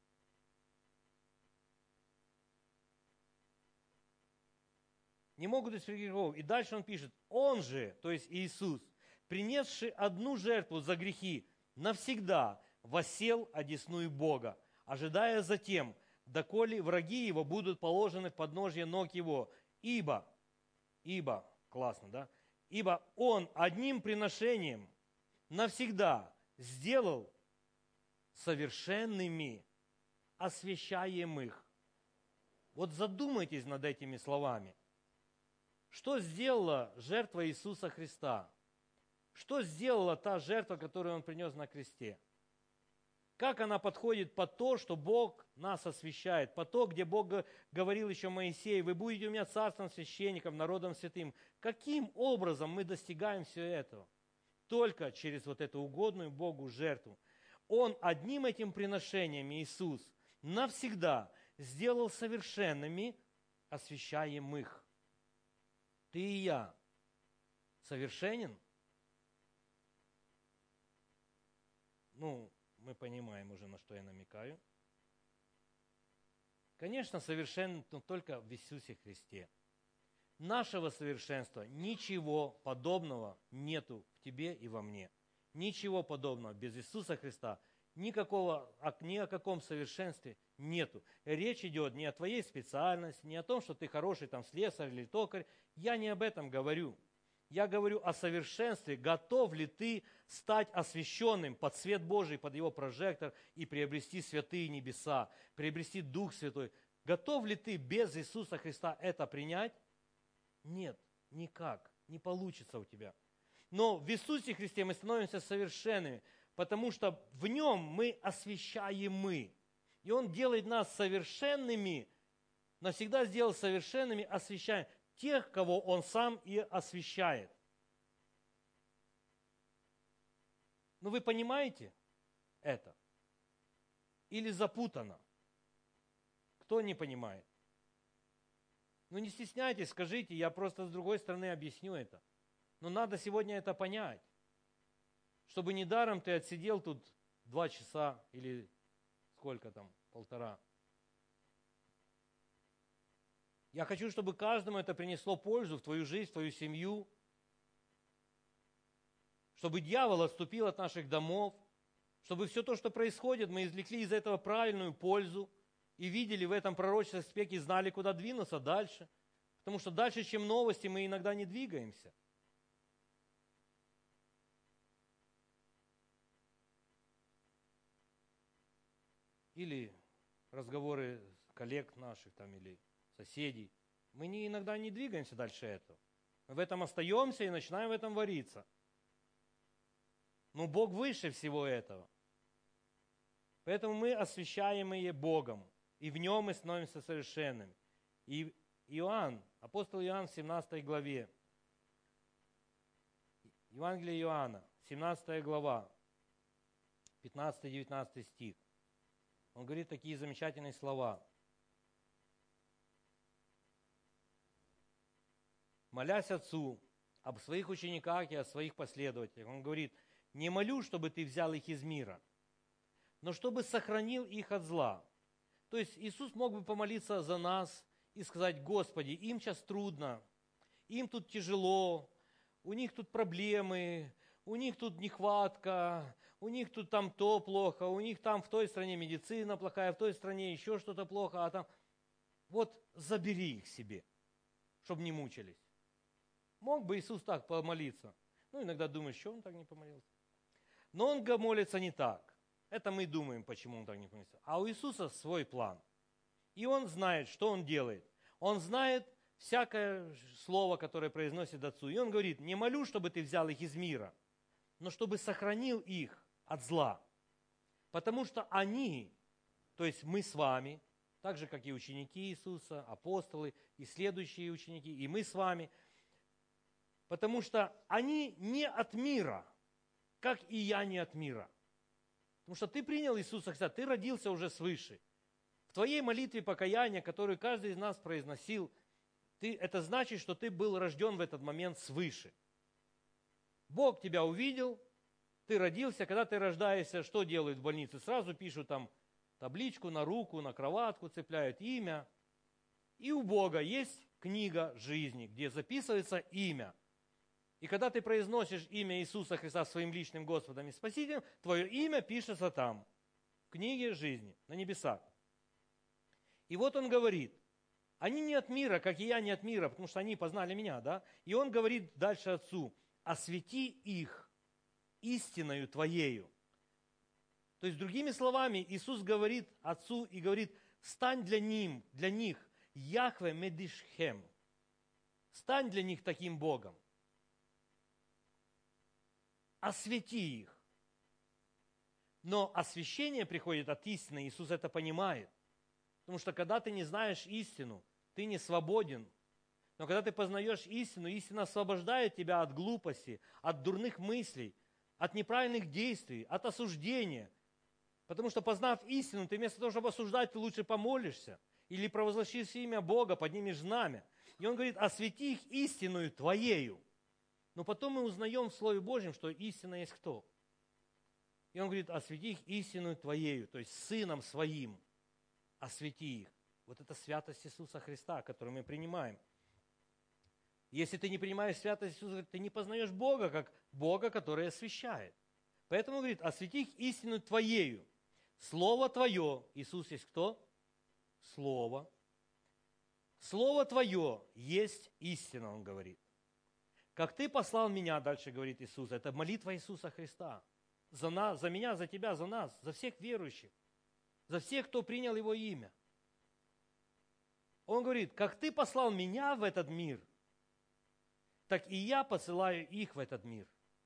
Не могут истребить грехов. И дальше Он пишет, Он же, то есть Иисус, принесший одну жертву за грехи, навсегда воссел одесную Бога, ожидая затем, доколе враги Его будут положены в подножье ног Его. Ибо, классно, да? Ибо Он одним приношением навсегда сделал совершенными освящаемых. Вот задумайтесь над этими словами. Что сделала жертва Иисуса Христа? Что сделала та жертва, которую Он принес на кресте? Как она подходит под то, что Бог нас освящает, под то, где Бог говорил еще Моисею: вы будете у меня царством, священником, народом святым. Каким образом мы достигаем всего этого? Только через вот эту угодную Богу жертву. Он одним этим приношением, Иисус, навсегда сделал совершенными освящаемых. Ты и я совершенен? Мы понимаем уже, на что я намекаю. Конечно, совершенен только в Иисусе Христе. Нашего совершенства, ничего подобного нету в тебе и во мне. Ничего подобного без Иисуса Христа, ни о каком совершенстве нету. Речь идет не о твоей специальности, не о том, что ты хороший там слесарь или токарь. Я не об этом говорю. Я говорю о совершенстве. Готов ли ты стать освященным под свет Божий, под Его прожектор и приобрести святые небеса, приобрести Дух Святой? Готов ли ты без Иисуса Христа это принять? Нет, никак, не получится у тебя. Но в Иисусе Христе мы становимся совершенными, потому что в Нем мы освящаемы. И Он делает нас совершенными, навсегда сделал совершенными, освящаем тех, кого Он сам и освящает. Ну вы понимаете это? Или запутано? Кто не понимает? Ну не стесняйтесь, скажите, я просто с другой стороны объясню это. Но надо сегодня это понять, чтобы недаром ты отсидел тут 2 часа или сколько там, 1,5. Я хочу, чтобы каждому это принесло пользу в твою жизнь, в твою семью, чтобы дьявол отступил от наших домов, чтобы все то, что происходит, мы извлекли из этого правильную пользу и видели в этом пророческом аспекте, и знали, куда двинуться дальше. Потому что дальше, чем новости, мы иногда не двигаемся. Или разговоры коллег наших там, или соседей. Мы иногда не двигаемся дальше этого. Мы в этом остаемся и начинаем в этом вариться. Но Бог выше всего этого. Поэтому мы освящаемые Богом, и в Нем мы становимся совершенными. И Иоанн, апостол Иоанн в 17 главе, Евангелие Иоанна, 17 глава, 15-19 стих, он говорит такие замечательные слова. Молясь Отцу об своих учениках и о своих последователях, он говорит: не молю, чтобы ты взял их из мира, но чтобы сохранил их от зла. То есть Иисус мог бы помолиться за нас и сказать: Господи, им сейчас трудно, им тут тяжело, у них тут проблемы, у них тут нехватка, у них тут там то плохо, у них там в той стране медицина плохая, в той стране еще что-то плохо, а там... Вот забери их себе, чтобы не мучились. Мог бы Иисус так помолиться? Ну, иногда думаешь, что он так не помолился. Но он молится не так. Это мы думаем, почему он так не помолился. А у Иисуса свой план. И он знает, что он делает. Он знает всякое слово, которое произносит Отцу. И он говорит: не молю, чтобы ты взял их из мира, но чтобы сохранил их от зла. Потому что они, то есть мы с вами, так же, как и ученики Иисуса, апостолы, и следующие ученики, и мы с вами, потому что они не от мира, как и я не от мира. Потому что ты принял Иисуса Христа, ты родился уже свыше. В твоей молитве покаяния, которую каждый из нас произносил, это значит, что ты был рожден в этот момент свыше. Бог тебя увидел, ты родился. Когда ты рождаешься, что делают в больнице? Сразу пишут там табличку на руку, на кроватку, цепляют имя. И у Бога есть книга жизни, где записывается имя. И когда ты произносишь имя Иисуса Христа своим личным Господом и Спасителем, твое имя пишется там, в книге жизни, на небесах. И вот он говорит: они не от мира, как и я не от мира, потому что они познали меня, да? И он говорит дальше Отцу: освети их истиною Твоею. То есть, другими словами, Иисус говорит Отцу и говорит: стань для них Яхве Медишхем. Стань для них таким Богом. Освети их. Но освящение приходит от истины, Иисус это понимает. Потому что когда ты не знаешь истину, ты не свободен. Но когда ты познаешь истину, истина освобождает тебя от глупости, от дурных мыслей, от неправильных действий, от осуждения. Потому что, познав истину, ты вместо того, чтобы осуждать, ты лучше помолишься или провозгласишь имя Бога, поднимешь знамя. И он говорит: освети их истиною Твоею. Но потом мы узнаем в Слове Божьем, что истина есть кто? И он говорит: освети их истиною Твоею, то есть Сыном Своим. Освети их. Вот это святость Иисуса Христа, которую мы принимаем. Если ты не принимаешь святость Иисуса, ты не познаешь Бога, как Бога, который освящает. Поэтому он говорит: освети их истину Твоею. Слово Твое, Иисус есть кто? Слово. Слово Твое есть истина, он говорит. Как Ты послал меня, дальше говорит Иисус, это молитва Иисуса Христа. За нас, за меня, за тебя, за нас, за всех верующих, за всех, кто принял Его имя. Он говорит, как ты послал меня в этот мир, так и я посылаю их в этот мир.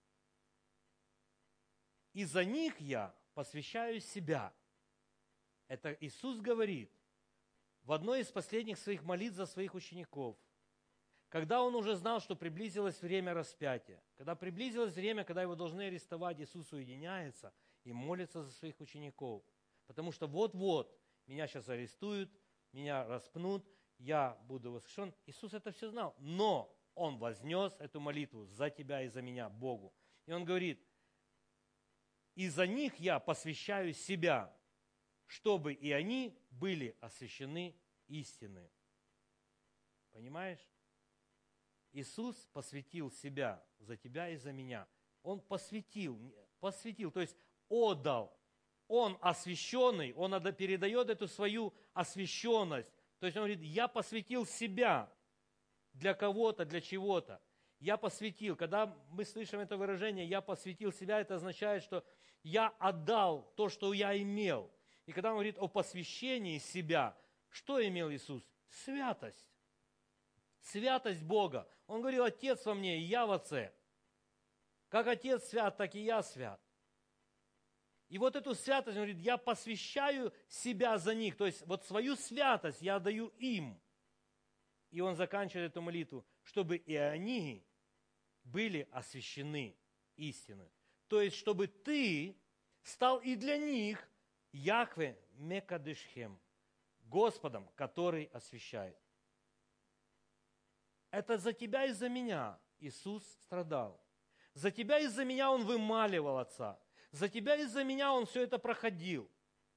И за них я посвящаю себя. Это Иисус говорит в одной из последних своих молитв за своих учеников, когда он уже знал, что приблизилось время распятия, когда приблизилось время, когда его должны арестовать, Иисус уединяется и молится за своих учеников. Потому что вот-вот меня сейчас арестуют, меня распнут, я буду воскрешен. Иисус это все знал, но Он вознес эту молитву за тебя и за меня Богу. И Он говорит, и за них я посвящаю себя, чтобы и они были освящены истиной. Понимаешь? Иисус посвятил себя за тебя и за меня. Он посвятил, то есть отдал. Он освященный, он передает эту свою освященность. То есть он говорит, я посвятил себя для кого-то, для чего-то. Я посвятил. Когда мы слышим это выражение, я посвятил себя, это означает, что я отдал то, что я имел. И когда он говорит о посвящении себя, что имел Иисус? Святость. Святость Бога. Он говорил, Отец во мне, и я в Отце. Как Отец свят, так и я свят. И вот эту святость, он говорит, я посвящаю себя за них. То есть вот свою святость я отдаю им. И он заканчивает эту молитву, чтобы и они были освящены истиной. То есть, чтобы ты стал и для них Яхве Мекадешхем, Господом, который освящает. Это за тебя и за меня Иисус страдал. За тебя и за меня Он вымаливал Отца. За тебя и за меня Он все это проходил.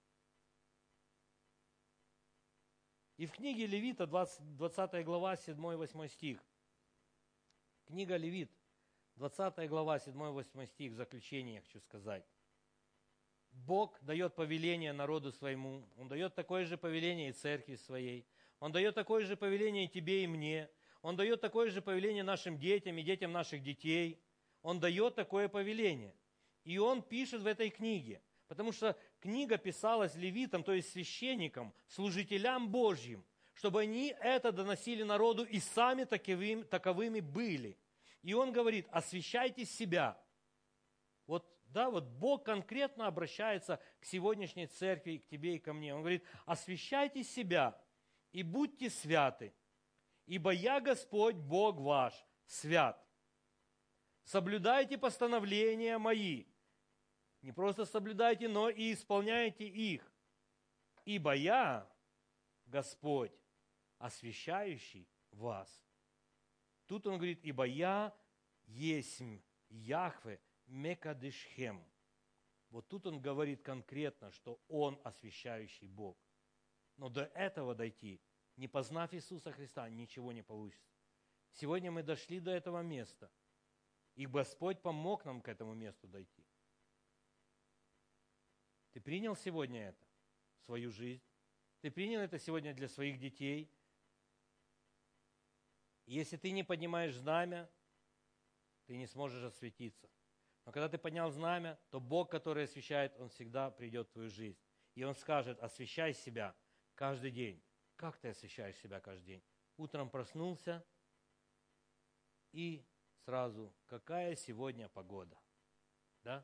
И в книге Левита, 20 глава, 7-8 стих. Книга Левит, 20 глава, 7-8 стих, в заключение я хочу сказать. Бог дает повеление народу своему, Он дает такое же повеление и церкви своей, Он дает такое же повеление и тебе, и мне, Он дает такое же повеление нашим детям и детям наших детей, Он дает такое повеление. И Он пишет в этой книге, потому что книга писалась левитам, то есть священникам, служителям Божьим, чтобы они это доносили народу и сами таковыми были. И Он говорит, освящайте себя. Вот Бог конкретно обращается к сегодняшней церкви, к тебе и ко мне. Он говорит, освящайте себя и будьте святы, ибо я Господь, Бог ваш, свят. Соблюдайте постановления мои. Не просто соблюдайте, но и исполняйте их. Ибо я Господь, освящающий вас. Тут он говорит, ибо я есмь Яхве Мекадешхем. Вот тут он говорит конкретно, что он освящающий Бог. Но до этого дойти, не познав Иисуса Христа, ничего не получится. Сегодня мы дошли до этого места. И Господь помог нам к этому месту дойти. Ты принял сегодня это в свою жизнь? Ты принял это сегодня для своих детей? Если ты не поднимаешь знамя, ты не сможешь осветиться. Но когда ты поднял знамя, то Бог, который освящает, Он всегда придет в твою жизнь. И Он скажет, освящай себя каждый день. Как ты освящаешь себя каждый день? Утром проснулся и сразу, какая сегодня погода? Да?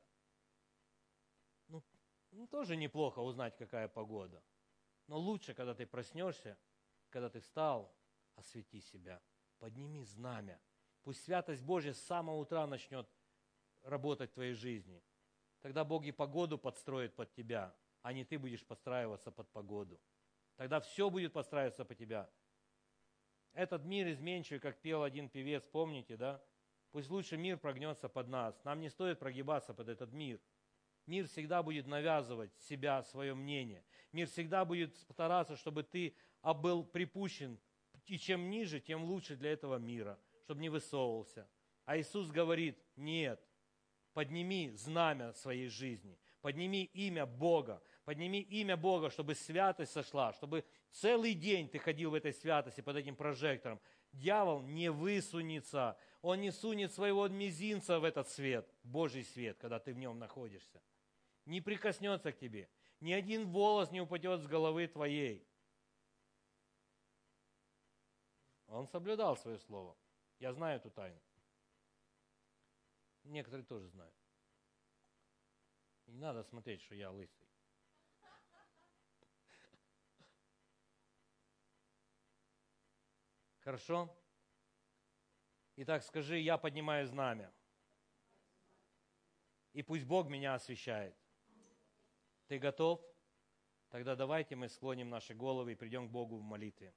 Тоже неплохо узнать, какая погода. Но лучше, когда ты проснешься, когда ты встал, освети себя. Подними знамя. Пусть святость Божья с самого утра начнет работать в твоей жизни. Тогда Бог и погоду подстроит под тебя, а не ты будешь подстраиваться под погоду. Тогда все будет подстраиваться под тебя. Этот мир изменчивый, как пел один певец, помните, да? Пусть лучше мир прогнется под нас. Нам не стоит прогибаться под этот мир. Мир всегда будет навязывать себя, свое мнение. Мир всегда будет стараться, чтобы ты был припущен. И чем ниже, тем лучше для этого мира, чтобы не высовывался. А Иисус говорит, нет, подними знамя своей жизни, подними имя Бога, чтобы святость сошла, чтобы целый день ты ходил в этой святости под этим прожектором. Дьявол не высунется, он не сунет своего мизинца в этот свет, Божий свет, когда ты в нем находишься. Не прикоснется к тебе, ни один волос не упадет с головы твоей. Он соблюдал свое слово. Я знаю эту тайну. Некоторые тоже знают. Не надо смотреть, что я лысый. Хорошо? Итак, скажи, я поднимаю знамя. И пусть Бог меня освящает. Ты готов? Тогда давайте мы склоним наши головы и придем к Богу в молитве.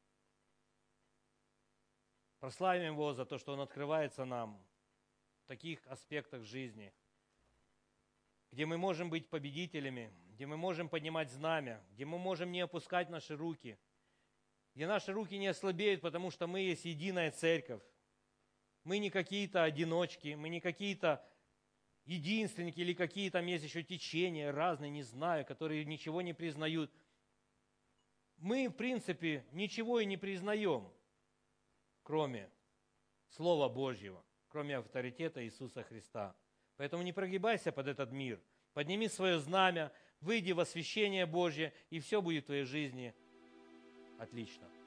Прославим Его за то, что Он открывается нам в таких аспектах жизни, где мы можем быть победителями, где мы можем поднимать знамя, где мы можем не опускать наши руки, где наши руки не ослабеют, потому что мы есть единая церковь. Мы не какие-то одиночки, мы не какие-то единственники или какие там есть еще течения разные, не знаю, которые ничего не признают. Мы, в принципе, ничего и не признаем, кроме Слова Божьего, кроме авторитета Иисуса Христа. Поэтому не прогибайся под этот мир. Подними свое знамя, выйди в освящение Божье, и все будет в твоей жизни отлично.